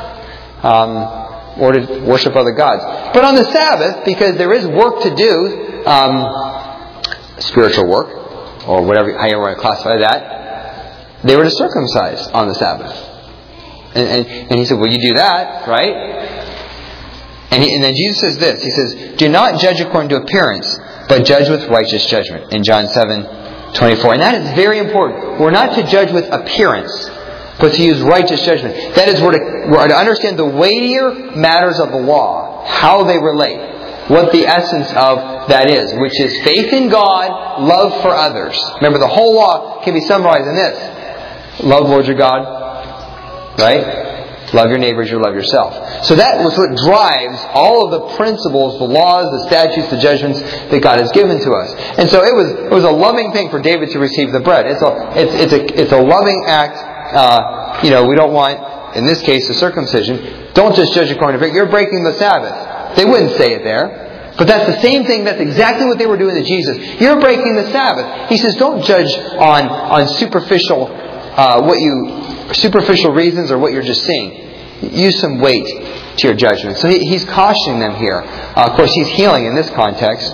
S1: or to worship other gods. But on the Sabbath, because there is work to do, spiritual work, or whatever, how you want to classify that, they were to circumcise on the Sabbath. And he said, well, you do that, right? And then Jesus says this. He says, do not judge according to appearance, but judge with righteous judgment. In John 7:24. And that is very important. We're not to judge with appearance, but to use righteous judgment. That is, we're to understand the weightier matters of the law, how they relate, what the essence of that is, which is faith in God, love for others. Remember, the whole law can be summarized in this. Love Lord your God, right? Love your neighbor as you love yourself. So that was what drives all of the principles, the laws, the statutes, the judgments that God has given to us. And so it was a loving thing for David to receive the bread. It's a loving act. We don't want, in this case, the circumcision. Don't just judge according to, you're breaking the Sabbath. They wouldn't say it there. But that's the same thing. That's exactly what they were doing to Jesus. You're breaking the Sabbath. He says, don't judge on superficial superficial reasons or what you're just seeing. Use some weight to your judgment. So he's cautioning them here. Of course, he's healing in this context.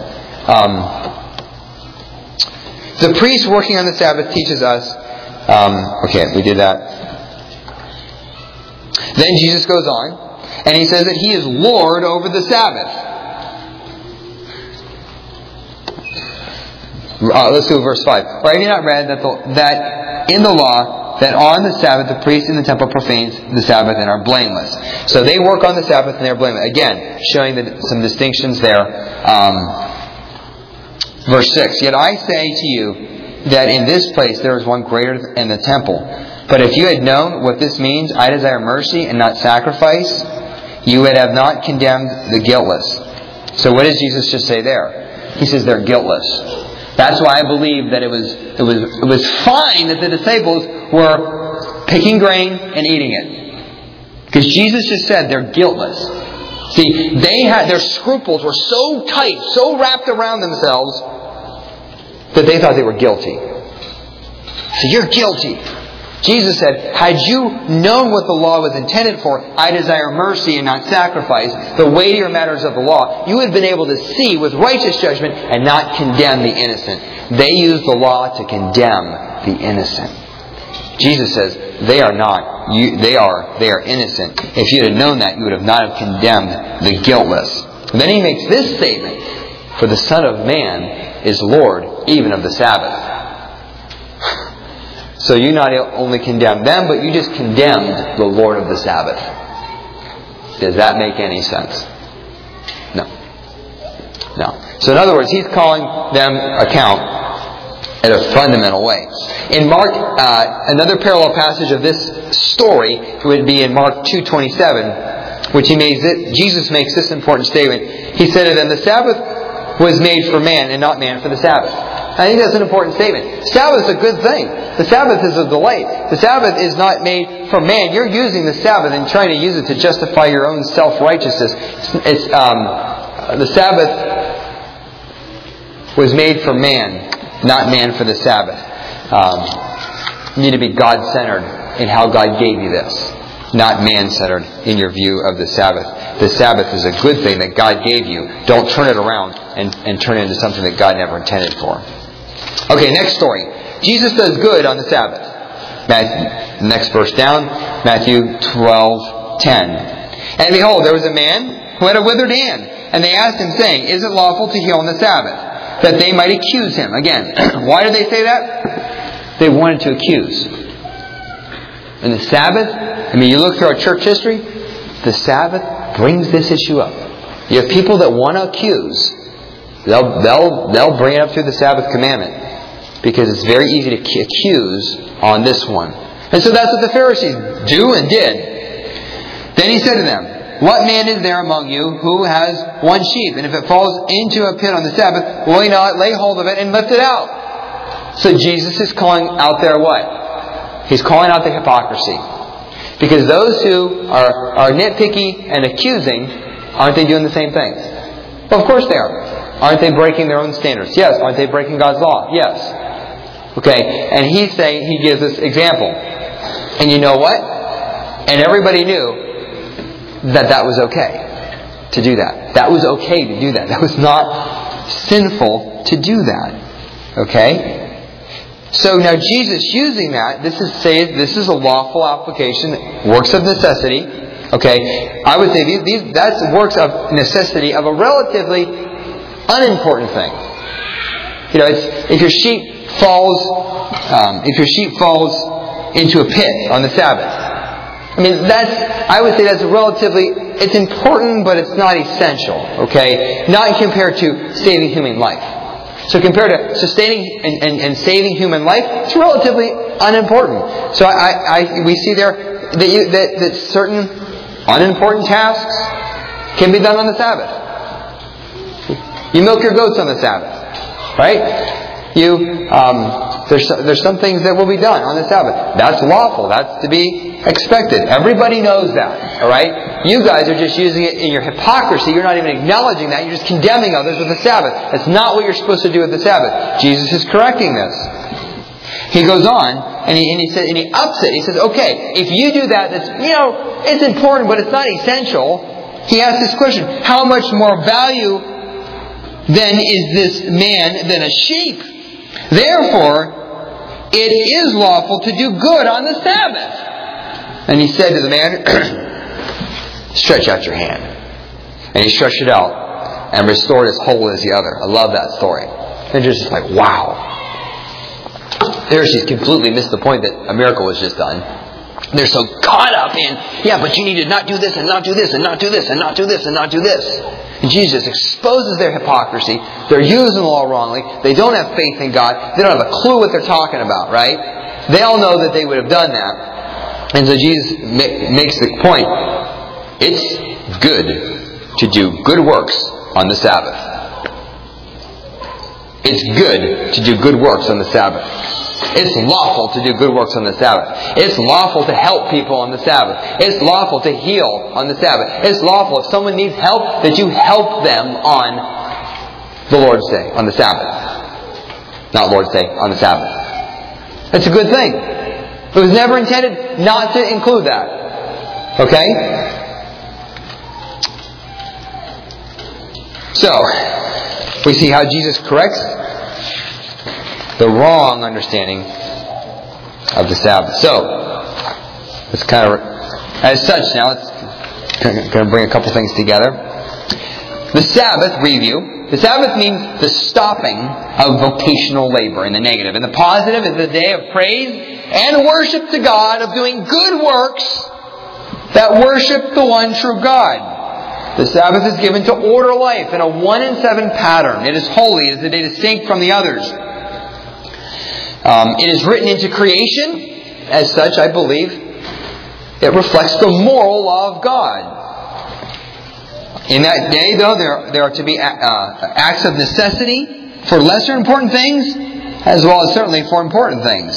S1: The priest working on the Sabbath teaches us. Okay, we did that. Then Jesus goes on, and he says that he is Lord over the Sabbath. Let's do verse 5. Or have you not read that in the law, that on the Sabbath the priests in the temple profanes the Sabbath and are blameless. So they work on the Sabbath and they're blameless. Again, showing some distinctions there Verse 6, "Yet I say to you that in this place there is one greater than the temple. But if you had known what this means, I desire mercy and not sacrifice, you would have not condemned the guiltless." So what does Jesus just say there? He says they're guiltless. That's why I believe that it was fine that the disciples were picking grain and eating it. Because Jesus just said they're guiltless. See, their scruples were so tight, so wrapped around themselves, that they thought they were guilty. So you're guilty. Jesus said, had you known what the law was intended for, I desire mercy and not sacrifice, the weightier matters of the law, you would have been able to see with righteous judgment and not condemn the innocent. They use the law to condemn the innocent. Jesus says, they are not. They are innocent. If you had known that, you would have not have condemned the guiltless. And then He makes this statement, "For the Son of Man is Lord even of the Sabbath." So you not only condemned them, but you just condemned the Lord of the Sabbath. Does that make any sense? No. So in other words, He's calling them account in a fundamental way. In Mark, another parallel passage of this story would be in Mark 2:27, which Jesus makes this important statement. He said to them, "The Sabbath was made for man and not man for the Sabbath." I think that's an important statement. Sabbath is a good thing. The Sabbath is a delight. The Sabbath is not made for man. You're using the Sabbath and trying to use it to justify your own self-righteousness. The Sabbath was made for man, not man for the Sabbath. You need to be God-centered in how God gave you this, not man-centered in your view of the Sabbath. The Sabbath is a good thing that God gave you. Don't turn it around and turn it into something that God never intended for. Okay, next story. Jesus does good on the Sabbath. Next verse down, Matthew 12:10. "And behold, there was a man who had a withered hand. And they asked Him, saying, Is it lawful to heal on the Sabbath? That they might accuse Him." Again, why did they say that? They wanted to accuse. And the Sabbath, you look through our church history, the Sabbath brings this issue up. You have people that want to accuse. They'll bring it up through the Sabbath commandment. Because it's very easy to accuse on this one. And so that's what the Pharisees do and did. Then He said to them, "What man is there among you who has one sheep? And if it falls into a pit on the Sabbath, will he not lay hold of it and lift it out?" So Jesus is calling out there what? He's calling out the hypocrisy. Because those who are nitpicky and accusing, aren't they doing the same things? Well, of course they are. Aren't they breaking their own standards? Yes. Aren't they breaking God's law? Yes. Okay, and He's saying, He gives this example. And you know what? And everybody knew that was okay to do that. That was okay to do that. That was not sinful to do that. Okay? So now Jesus using that, this is a lawful application, works of necessity. Okay? I would say that's works of necessity of a relatively unimportant thing. If your sheep falls into a pit on the Sabbath, I would say that's it's important, but it's not essential. Okay, not compared to saving human life. So compared to sustaining and saving human life, it's relatively unimportant. So we see there that certain unimportant tasks can be done on the Sabbath. You milk your goats on the Sabbath, right? There's some things that will be done on the Sabbath. That's lawful. That's to be expected. Everybody knows that. All right? You guys are just using it in your hypocrisy. You're not even acknowledging that. You're just condemning others with the Sabbath. That's not what you're supposed to do with the Sabbath. Jesus is correcting this. He goes on and he ups it. He says, "Okay, if you do that, it's important, but it's not essential." He asks this question: "How much more value then is this man than a sheep? Therefore, it is lawful to do good on the Sabbath." And He said to the man, "Stretch out your hand." And he stretched it out and restored as whole as the other. I love that story. And just like, wow. Pharisees completely missed the point that a miracle was just done. They're so caught up in, but you need to not do this and not do this and not do this and not do this and not do this. And Jesus exposes their hypocrisy. They're using the law wrongly. They don't have faith in God. They don't have a clue what they're talking about, right? They all know that they would have done that. And so Jesus makes the point. It's good to do good works on the Sabbath. It's good to do good works on the Sabbath. It's lawful to do good works on the Sabbath. It's lawful to help people on the Sabbath. It's lawful to heal on the Sabbath. It's lawful if someone needs help that you help them on the Lord's Day, on the Sabbath. Not Lord's Day, on the Sabbath. It's a good thing. It was never intended not to include that. Okay? So, we see how Jesus corrects the wrong understanding of the Sabbath. So, let's kind of, as such now, let's going to bring a couple things together. The Sabbath, review. The Sabbath means the stopping of vocational labor in the negative. And the positive is the day of praise and worship to God, of doing good works that worship the one true God. The Sabbath is given to order life in a 1 in 7 pattern. It is holy. It is a day distinct from the others. It is written into creation. As such, I believe, it reflects the moral law of God. In that day, though, there are to be acts of necessity for lesser important things, as well as certainly for important things.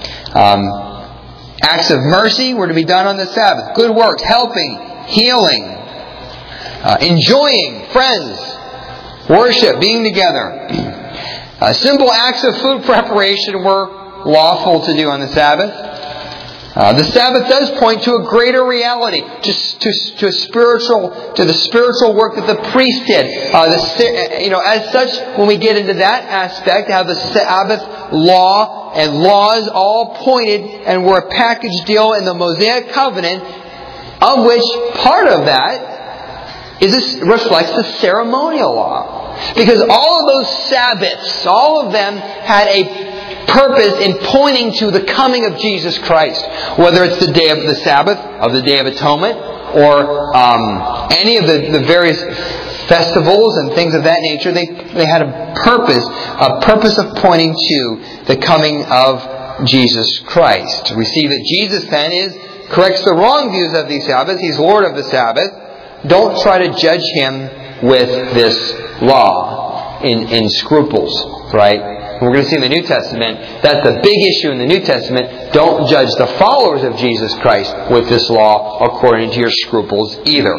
S1: Acts of mercy were to be done on the Sabbath. Good works, helping, healing, enjoying friends, worship, being together. Simple acts of food preparation were lawful to do on the Sabbath. The Sabbath does point to a greater reality, to the spiritual work that the priest did. As such, when we get into that aspect, how the Sabbath law and laws all pointed and were a package deal in the Mosaic covenant, of which part of that reflects the ceremonial law. Because all of those Sabbaths, all of them had a purpose in pointing to the coming of Jesus Christ. Whether it's the day of the Sabbath, of the Day of Atonement, or any of the various festivals and things of that nature, they had a purpose of pointing to the coming of Jesus Christ. We see that Jesus then corrects the wrong views of the Sabbath. He's Lord of the Sabbath. Don't try to judge Him with this law in scruples, right? And we're going to see in the New Testament, that's the big issue in the New Testament. Don't judge the followers of Jesus Christ with this law according to your scruples either.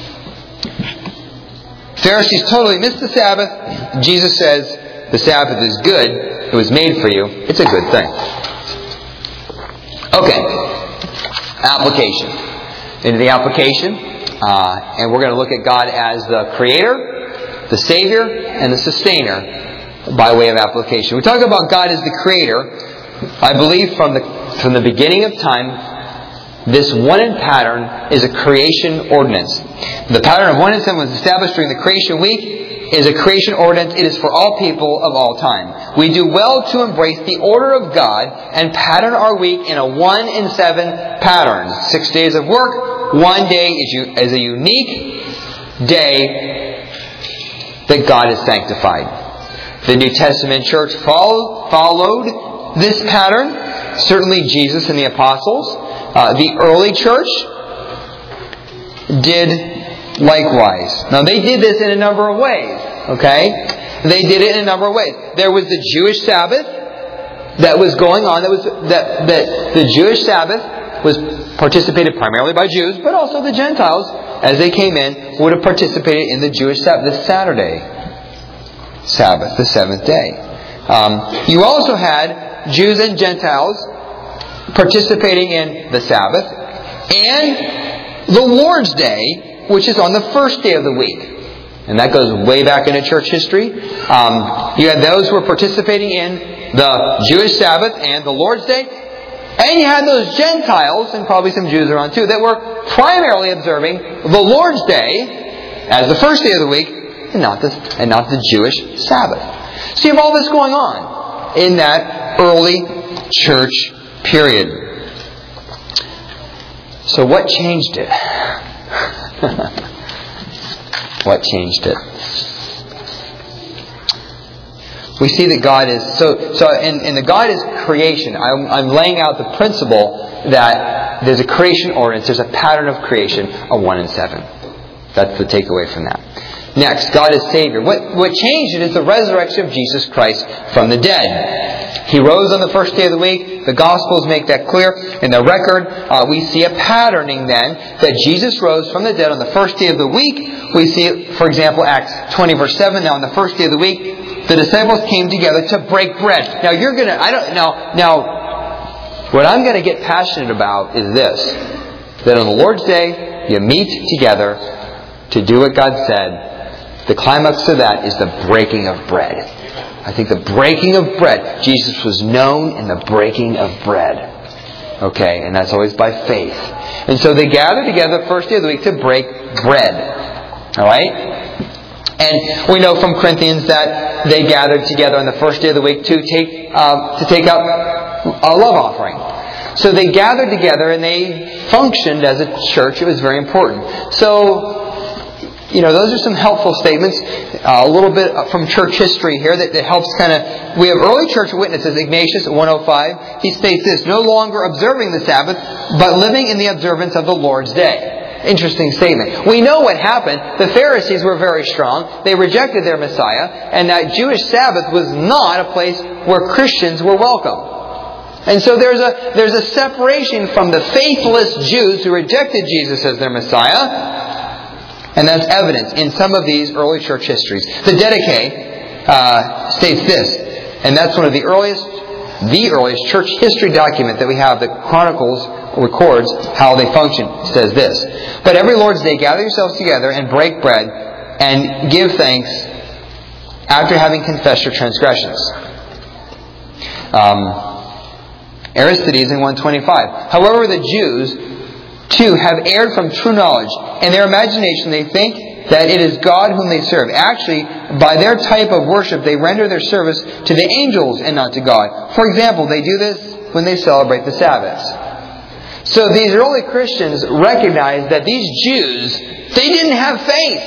S1: Pharisees totally missed the Sabbath. Jesus says, the Sabbath is good. It was made for you. It's a good thing. Okay. Application. Into the application. And we're going to look at God as the Creator, the Savior, and the Sustainer by way of application. We talk about God as the Creator. I believe from the beginning of time, this 1 in pattern is a creation ordinance. The pattern of 1 in 7 was established during the creation week. Is a creation ordinance. It is for all people of all time. We do well to embrace the order of God and pattern our week in a 1 in 7 pattern. 6 days of work. 1 day is a unique day that God has sanctified. The New Testament church followed this pattern. Certainly Jesus and the apostles. The early church did likewise. Now they did this in a number of ways. Okay? They did it in a number of ways. There was the Jewish Sabbath that was going on. That the Jewish Sabbath was participated primarily by Jews, but also the Gentiles, as they came in, would have participated in the Jewish Sabbath, the Saturday Sabbath, the seventh day. You also had Jews and Gentiles participating in the Sabbath and the Lord's Day, which is on the first day of the week. And that goes way back into church history. You had those who were participating in the Jewish Sabbath and the Lord's Day. And you had those Gentiles, and probably some Jews around too, that were primarily observing the Lord's Day as the first day of the week, and not the Jewish Sabbath. So you have all this going on in that early church period. So what changed it? What changed it? We see that God is in the God is creation. I'm laying out the principle that there's a creation ordinance, there's a pattern of creation of 1 and 7. That's the takeaway from that. Next, God is Savior. What changed it is the resurrection of Jesus Christ from the dead. He rose on the first day of the week. The Gospels make that clear. In the record, we see a patterning then that Jesus rose from the dead on the first day of the week. We see, for example, Acts 20 verse 7. Now on the first day of the week, the disciples came together to break bread. Now what I'm going to get passionate about is this. That on the Lord's Day, you meet together to do what God said. The climax of that is the breaking of bread. I think the breaking of bread, Jesus was known in the breaking of bread. Okay, and that's always by faith. And so they gather together the first day of the week to break bread. Alright? And we know from Corinthians that they gathered together on the first day of the week to take up a love offering. So they gathered together and they functioned as a church. It was very important. So, those are some helpful statements. A little bit from church history here that helps we have early church witnesses. Ignatius, 105, he states this: no longer observing the Sabbath, but living in the observance of the Lord's Day. Interesting statement. We know what happened. The Pharisees were very strong. They rejected their Messiah. And that Jewish Sabbath was not a place where Christians were welcome. And so there's a separation from the faithless Jews who rejected Jesus as their Messiah. And that's evidence in some of these early church histories. The Didache states this, and that's one of the earliest church history document that we have that records how they function. It says this: but every Lord's Day gather yourselves together and break bread and give thanks after having confessed your transgressions. Aristides in 125. However, the Jews too have erred from true knowledge. In their imagination they think that it is God whom they serve. Actually, by their type of worship they render their service to the angels and not to God. For example, they do this when they celebrate the Sabbaths. So these early Christians recognized that these Jews, they didn't have faith.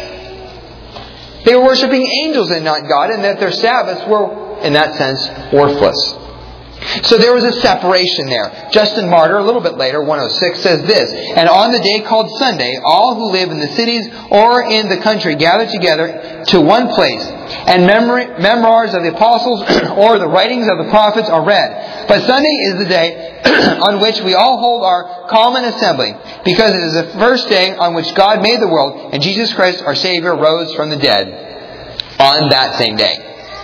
S1: They were worshiping angels and not God, and that their Sabbaths were, in that sense, worthless. So there was a separation there. Justin Martyr, a little bit later, 106, says this: and on the day called Sunday, all who live in the cities or in the country gather together to one place, and memoirs of the apostles or the writings of the prophets are read. But Sunday is the day on which we all hold our common assembly, because it is the first day on which God made the world, and Jesus Christ, our Savior, rose from the dead on that same day.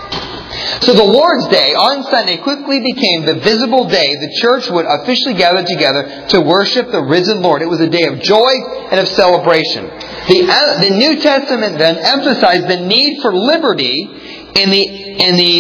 S1: So the Lord's Day on Sunday quickly became the visible day the church would officially gather together to worship the risen Lord. It was a day of joy and of celebration. The New Testament then emphasized the need for liberty in the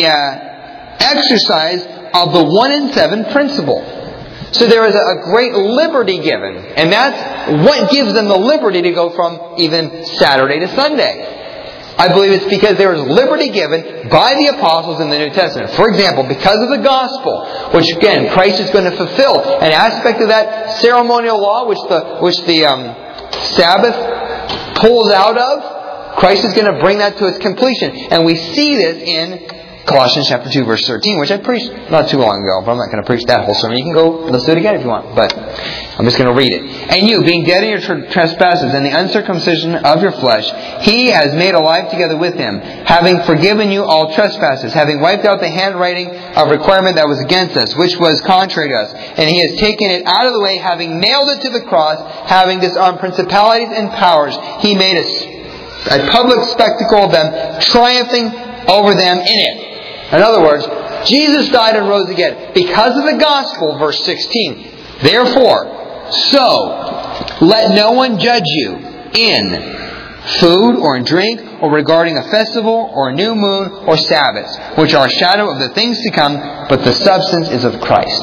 S1: exercise of the 1 and 7 principle. So there is a great liberty given, and that's what gives them the liberty to go from even Saturday to Sunday. I believe it's because there is liberty given by the apostles in the New Testament. For example, because of the gospel, which again, Christ is going to fulfill an aspect of that ceremonial law which the Sabbath pulls out of. Christ is going to bring that to its completion. And we see this in Colossians chapter 2 verse 13, which I preached not too long ago, but I'm not going to preach that whole sermon. You can go listen to it again if you want, but I'm just going to read it. And you, being dead in your trespasses and the uncircumcision of your flesh, He has made alive together with Him, having forgiven you all trespasses, having wiped out the handwriting of requirement that was against us, which was contrary to us. And He has taken it out of the way, having nailed it to the cross, having disarmed principalities and powers. He made a public spectacle of them, triumphing over them in it. In other words, Jesus died and rose again because of the gospel, verse 16. Therefore, so let no one judge you in food or in drink or regarding a festival or a new moon or Sabbaths, which are a shadow of the things to come, but the substance is of Christ.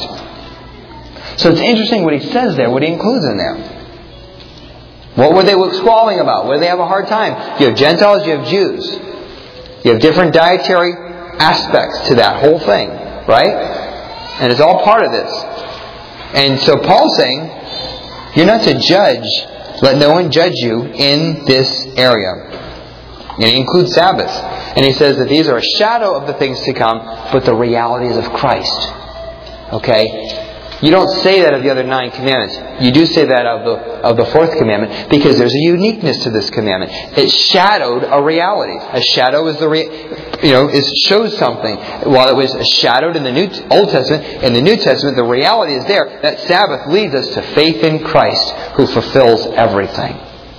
S1: So it's interesting what he says there, what he includes in there. What were they squabbling about? Where did they have a hard time? You have Gentiles, you have Jews. You have different dietary aspects to that whole thing, right? And it's all part of this. And so Paul's saying, You're not to judge. Let no one judge you in this area. And he includes Sabbath. And he says that these are a shadow of the things to come, but the realities of Christ. Okay? You don't say that of the other 9 commandments. You do say that of the 4th commandment, because there's a uniqueness to this commandment. It shadowed a reality. A shadow is shows something. While it was shadowed in the Old Testament, in the New Testament, the reality is there. That Sabbath leads us to faith in Christ, who fulfills everything.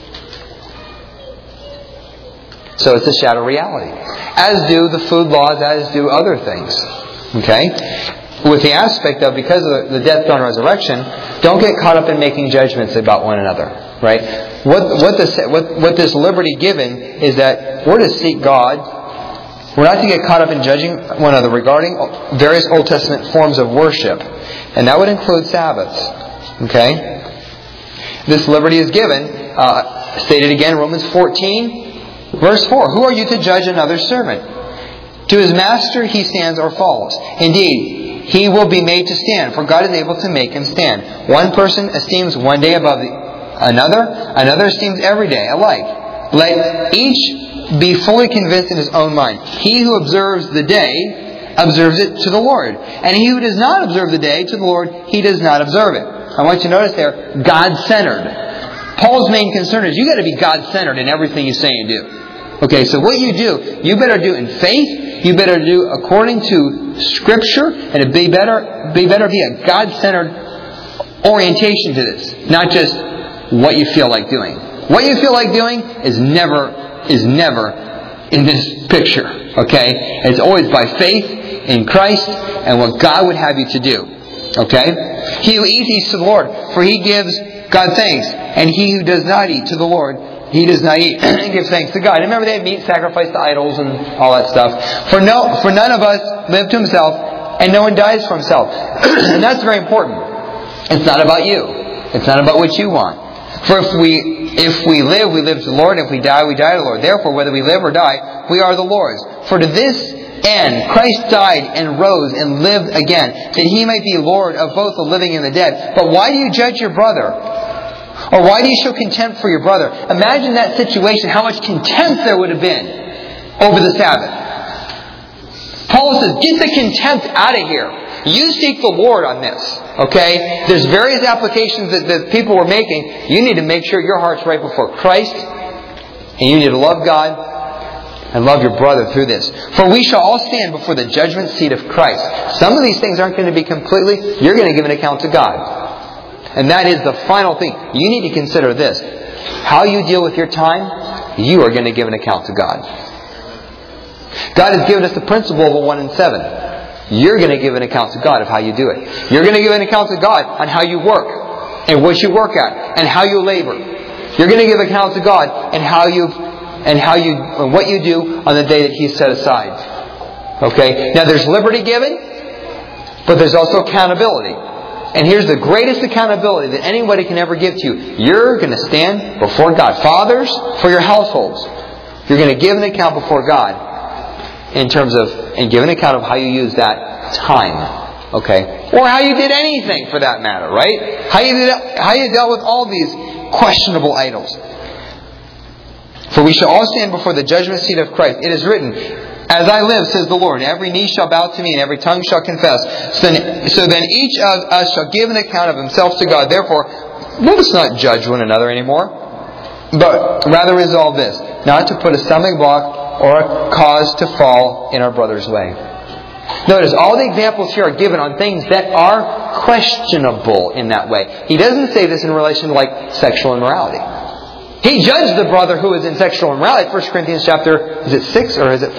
S1: So it's a shadow reality. As do the food laws, as do other things. Okay? With the aspect of, because of the death, burial, and resurrection, don't get caught up in making judgments about one another. Right? What this liberty given is that we're to seek God. We're not to get caught up in judging one another regarding various Old Testament forms of worship. And that would include Sabbaths. Okay? This liberty is given, stated again, Romans 14, verse 4. Who are you to judge another's servant? To his master he stands or falls. Indeed, he will be made to stand, for God is able to make him stand. One person esteems one day above another esteems every day alike. Let each be fully convinced in his own mind. He who observes the day observes it to the Lord. And he who does not observe the day to the Lord, he does not observe it. I want you to notice there, God-centered. Paul's main concern is you got to be God-centered in everything you say and do. Okay, so what you do, you better do in faith, you better do according to Scripture, and it be better be a God-centered orientation to this, not just what you feel like doing. What you feel like doing is never in this picture. Okay? It's always by faith in Christ and what God would have you to do. Okay? He who eats to the Lord, for he gives God thanks, and he who does not eat to the Lord, he does not eat and give thanks to God. And remember, they had meat sacrificed to idols and all that stuff. For none of us live to himself, and no one dies for himself. And that's very important. It's not about you. It's not about what you want. For if we live, we live to the Lord. If we die, we die to the Lord. Therefore, whether we live or die, we are the Lord's. For to this end Christ died and rose and lived again, that he might be Lord of both the living and the dead. But why do you judge your brother? Or why do you show contempt for your brother? Imagine that situation, how much contempt there would have been over the Sabbath. Paul says, get the contempt out of here. You seek the Lord on this. Okay? There's various applications that people were making. You need to make sure your heart's right before Christ. And you need to love God and love your brother through this. For we shall all stand before the judgment seat of Christ. Some of these things aren't going to be completely, you're going to give an account to God. And that is the final thing. You need to consider this. How you deal with your time, you are going to give an account to God. God has given us the principle of a 1 in 7. You're going to give an account to God of how you do it. You're going to give an account to God on how you work and what you work at and how you labor. You're going to give account to God and what you do on the day that He's set aside. Okay? Now there's liberty given, but there's also accountability. And here's the greatest accountability that anybody can ever give to you. You're going to stand before God. Fathers, for your households. You're going to give an account before God and give an account of how you use that time. Okay? Or how you did anything for that matter, right? How you dealt with all these questionable idols. For we shall all stand before the judgment seat of Christ. It is written, as I live, says the Lord, every knee shall bow to me and every tongue shall confess. So then each of us shall give an account of himself to God. Therefore, let us not judge one another anymore, but rather resolve this, not to put a stumbling block or a cause to fall in our brother's way. Notice, all the examples here are given on things that are questionable in that way. He doesn't say this in relation to like sexual immorality. He judged the brother who was in sexual immorality. 1 Corinthians chapter, is it 6 or is it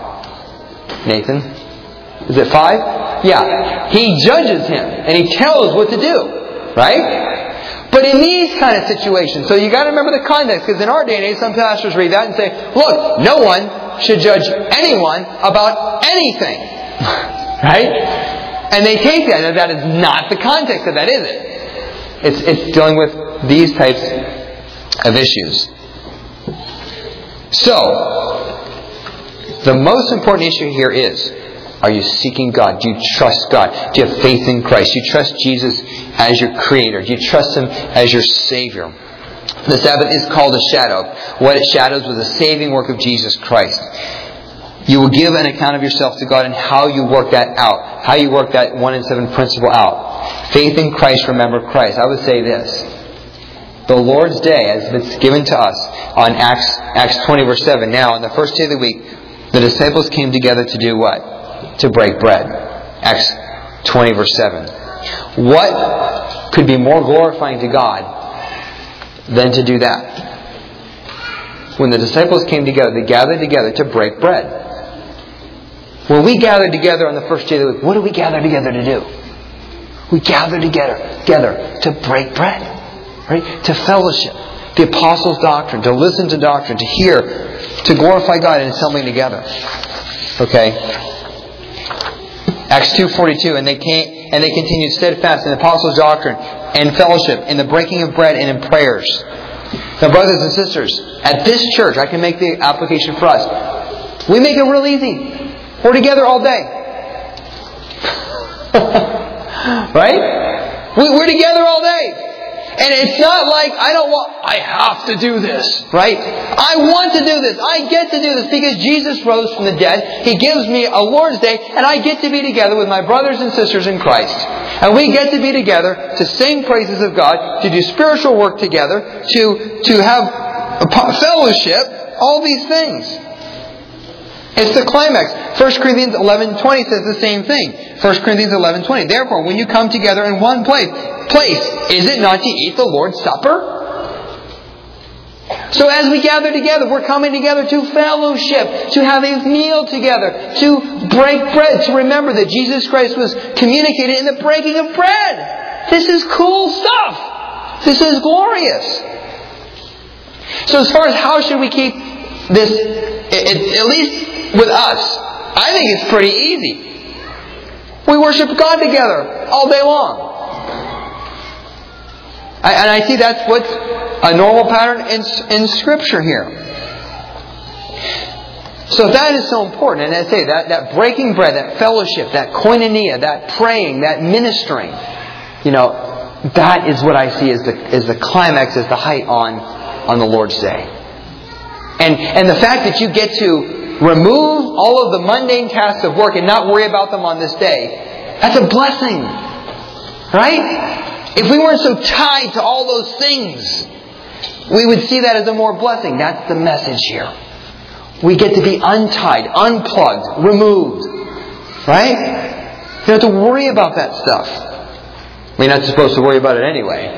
S1: 5? Nathan? Is it 5? Yeah. He judges him and he tells what to do. Right? But in these kind of situations, so you got to remember the context, because in our day and age, some pastors read that and say, look, no one should judge anyone about anything. Right? And they take that, and that is not the context of that, is it? It's dealing with these types of issues. So, the most important issue here is, Are you seeking God? Do you trust God? Do you have faith in Christ? Do you trust Jesus as your Creator? Do you trust Him as your Savior? The Sabbath is called a shadow. What it shadows was the saving work of Jesus Christ. You will give an account of yourself to God and how you work that out. How you work that 1 in 7 principle out. Faith in Christ, remember Christ. I would say this. The Lord's Day, as it's given to us on Acts 20 verse 7. Now, on the first day of the week, the disciples came together to do what? To break bread. Acts 20 verse 7. What could be more glorifying to God than to do that? When the disciples came together, they gathered together to break bread. When we gather together on the first day of the week, what do we gather together to do? We gather together to break bread. Right? To fellowship. The apostles' doctrine. To listen to doctrine. To hear. To glorify God in assembling together. Okay? Acts 2:42. And they continued steadfast in the apostles' doctrine and fellowship, in the breaking of bread and in prayers. Now, brothers and sisters, at this church, I can make the application for us. We make it real easy. We're together all day. Right? We're together all day. And it's not like I have to do this. Right? I want to do this. I get to do this because Jesus rose from the dead. He gives me a Lord's Day and I get to be together with my brothers and sisters in Christ. And we get to be together to sing praises of God, to do spiritual work together, to have fellowship, all these things. It's the climax. 1 Corinthians 11:20 says the same thing. 1 Corinthians 11:20. Therefore, when you come together in one place, is it not to eat the Lord's Supper? So as we gather together, we're coming together to fellowship, to have a meal together, to break bread, to remember that Jesus Christ was communicated in the breaking of bread. This is cool stuff. This is glorious. So as far as how should we keep this, at least with us, I think it's pretty easy. We worship God together all day long. And I see that's what's a normal pattern in Scripture here. So that is so important. And I say that breaking bread, that fellowship, that koinonia, that praying, that ministering, that is what I see as the climax, as the height on the Lord's Day. And the fact that you get to remove all of the mundane tasks of work and not worry about them on this day, that's a blessing. Right? If we weren't so tied to all those things, we would see that as a more blessing. That's the message here. We get to be untied, unplugged, removed. Right? You don't have to worry about that stuff. We're not supposed to worry about it anyway.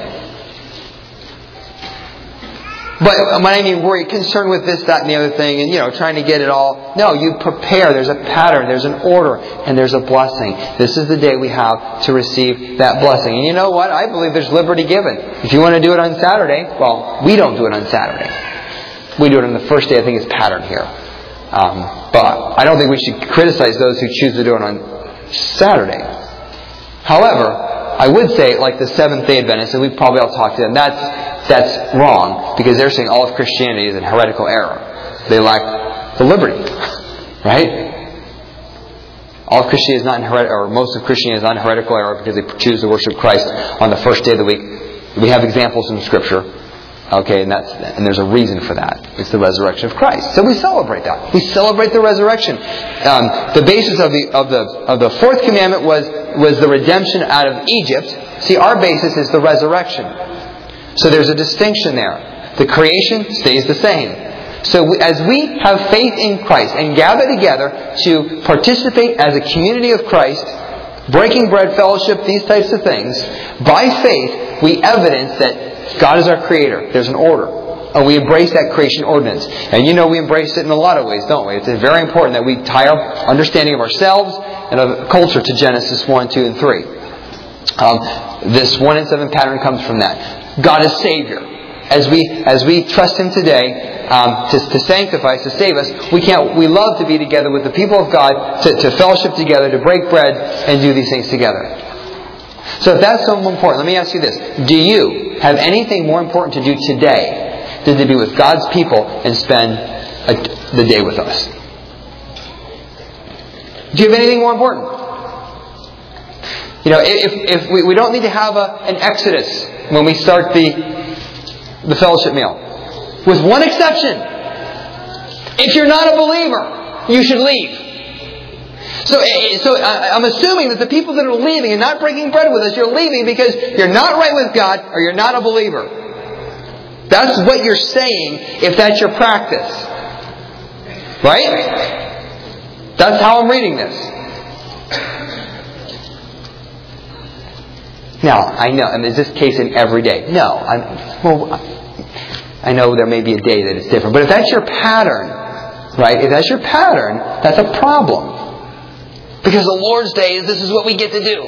S1: But when I mean worry, concerned with this, that, and the other thing, and trying to get it all. No, you prepare. There's a pattern, there's an order, and there's a blessing. This is the day we have to receive that blessing. And you know what? I believe there's liberty given. If you want to do it on Saturday, well, we don't do it on Saturday. We do it on the first day. I think it's pattern here. But I don't think we should criticize those who choose to do it on Saturday. However, I would say, like the Seventh-day Adventists, and we probably all talk to them, that's wrong, because they're saying all of Christianity is in heretical error. They lack the liberty. Right? All of Christianity is not in heretical, or most of Christianity is not in heretical error because they choose to worship Christ on the first day of the week. We have examples in Scripture. Okay, and there's a reason for that. It's the resurrection of Christ. So we celebrate that. We celebrate the resurrection. The basis of the fourth commandment was the redemption out of Egypt. See, our basis is the resurrection. So there's a distinction there. The creation stays the same. So as we have faith in Christ and gather together to participate as a community of Christ, breaking bread, fellowship, these types of things, by faith we evidence that God is our Creator. There's an order. And we embrace that creation ordinance. And we embrace it in a lot of ways, don't we? It's very important that we tie our understanding of ourselves and of culture to Genesis 1, 2, and 3. This 1 in 7 pattern comes from that. God is Savior. As we trust Him today to sanctify us, to save us, we love to be together with the people of God, to fellowship together, to break bread, and do these things together. So if that's so important, let me ask you this. Do you have anything more important to do today than to be with God's people and spend the day with us? Do you have anything more important? You know, if we don't need to have an exodus when we start the fellowship meal. With one exception. If you're not a believer, you should leave. So I'm assuming that the people that are leaving and not breaking bread with us, you're leaving because you're not right with God or you're not a believer. That's what you're saying if that's your practice. Right? That's how I'm reading this. Now, I know, and is this case in every day? No. I know there may be a day that it's different. But if that's your pattern, right? If that's your pattern, that's a problem. Because the Lord's Day this is what we get to do.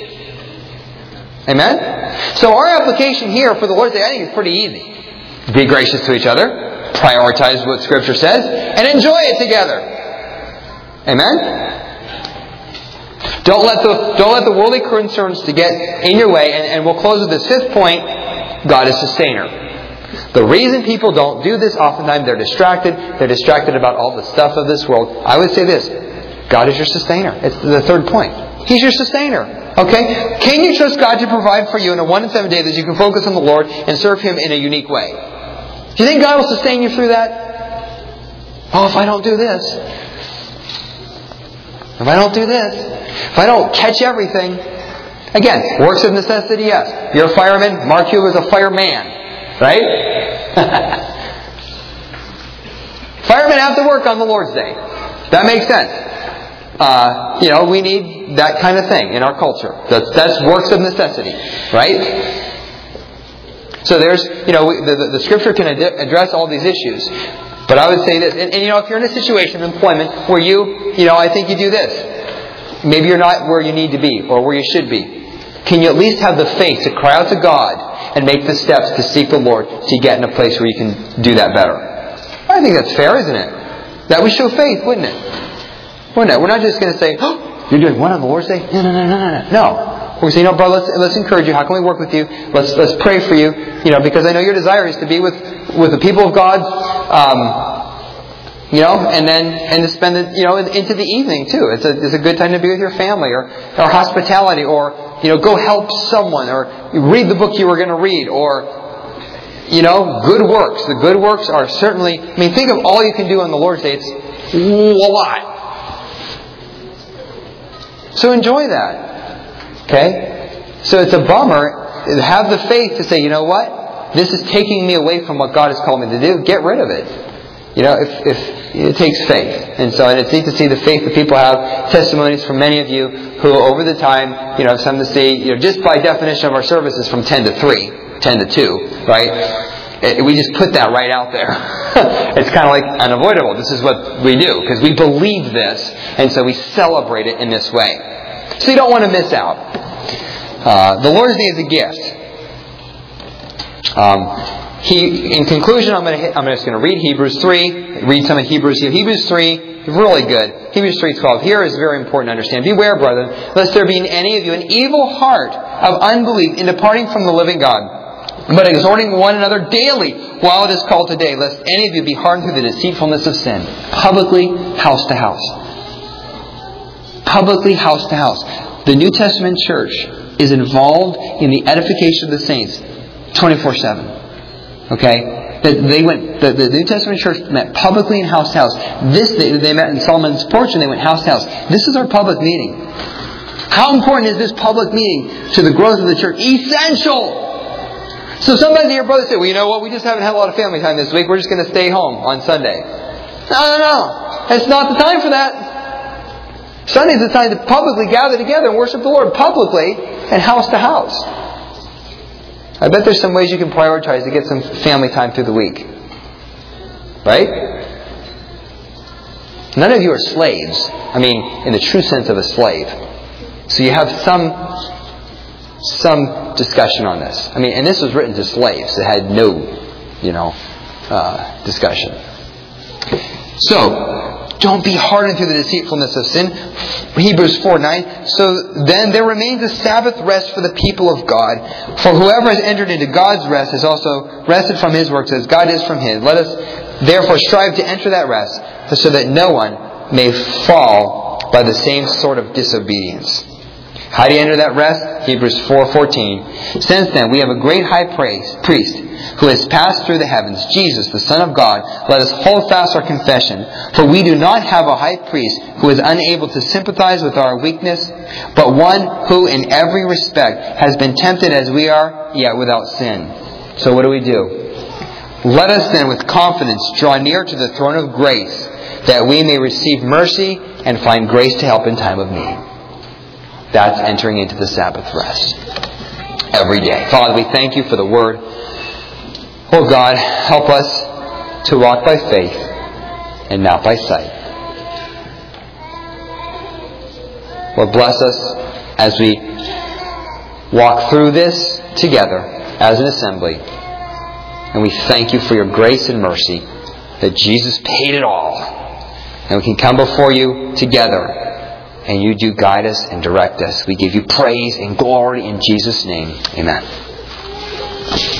S1: Amen? So our application here for the Lord's Day, I think, is pretty easy. Be gracious to each other. Prioritize what Scripture says. And enjoy it together. Amen? Don't let the worldly concerns to get in your way. And we'll close with this fifth point. God is sustainer. The reason people don't do this, oftentimes they're distracted. They're distracted about all the stuff of this world. I would say this. God is your sustainer. It's the third point. He's your sustainer. Okay? Can you trust God to provide for you in a 1 in 7 day that you can focus on the Lord and serve Him in a unique way? Do you think God will sustain you through that? Oh, if I don't do this. If I don't do this. If I don't catch everything. Again, works of necessity, yes. You're a fireman. Mark Hugh is a fireman. Right? Firemen have to work on the Lord's Day. That makes sense. We need that kind of thing in our culture. That's works of necessity, right? So there's, the Scripture can address all these issues. But I would say this, and if you're in a situation of employment where I think you do this. Maybe you're not where you need to be or where you should be. Can you at least have the faith to cry out to God and make the steps to seek the Lord to get in a place where you can do that better? I think that's fair, isn't it? That would show faith, wouldn't it? We're not just going to say, oh, you're doing what on the Lord's Day? No. We're going to say, brother, let's encourage you. How can we work with you? Let's pray for you. Because I know your desire is to be with the people of God, and to spend it, into the evening too. It's a good time to be with your family or hospitality or, go help someone or read the book you were going to read or, good works. The good works are certainly, think of all you can do on the Lord's Day. It's a lot. So enjoy that. Okay? So it's a bummer. Have the faith to say, you know what? This is taking me away from what God has called me to do. Get rid of it. If it takes faith. And it's neat to see the faith that people have. Testimonies from many of you who over the time, have some to say, just by definition of our services from 10 to 3, 10 to 2, right? We just put that right out there. It's kind of like unavoidable. This is what we do because we believe this, and so we celebrate it in this way. So you don't want to miss out. The Lord's Day is a gift. In conclusion, I'm just going to read Hebrews 3. Read some of Hebrews here. Hebrews 3 is really good. Hebrews 3:12. Here is very important to understand. Beware, brethren, lest there be in any of you an evil heart of unbelief in departing from the living God. But exhorting one another daily while it is called today, lest any of you be hardened through the deceitfulness of sin. Publicly, house to house. Publicly, house to house. The New Testament church is involved in the edification of the saints 24/7. Okay? The New Testament church met publicly in house to house. They met in Solomon's porch and they went house to house. This is our public meeting. How important is this public meeting to the growth of the church? Essential! So sometimes your brothers say, well, you know what? We just haven't had a lot of family time this week. We're just going to stay home on Sunday. No. It's not the time for that. Sunday's the time to publicly gather together and worship the Lord publicly and house to house. I bet there's some ways you can prioritize to get some family time through the week. Right? None of you are slaves. In the true sense of a slave. So you have some discussion on this. And this was written to slaves that had no, discussion. So, don't be hardened through the deceitfulness of sin. Hebrews 4:9. So then there remains a Sabbath rest for the people of God. For whoever has entered into God's rest has also rested from his works as God is from his. Let us therefore strive to enter that rest so that no one may fall by the same sort of disobedience. How do you enter that rest? Hebrews 4:14. Since then, we have a great high priest who has passed through the heavens, Jesus, the Son of God. Let us hold fast our confession. For we do not have a high priest who is unable to sympathize with our weakness, but one who in every respect has been tempted as we are, yet without sin. So what do? Let us then with confidence draw near to the throne of grace, that we may receive mercy and find grace to help in time of need. That's entering into the Sabbath rest every day. Father, we thank you for the Word. Oh God, help us to walk by faith and not by sight. Lord, bless us as we walk through this together as an assembly. And we thank you for your grace and mercy, that Jesus paid it all. And we can come before you together, and you do guide us and direct us. We give you praise and glory in Jesus' name. Amen.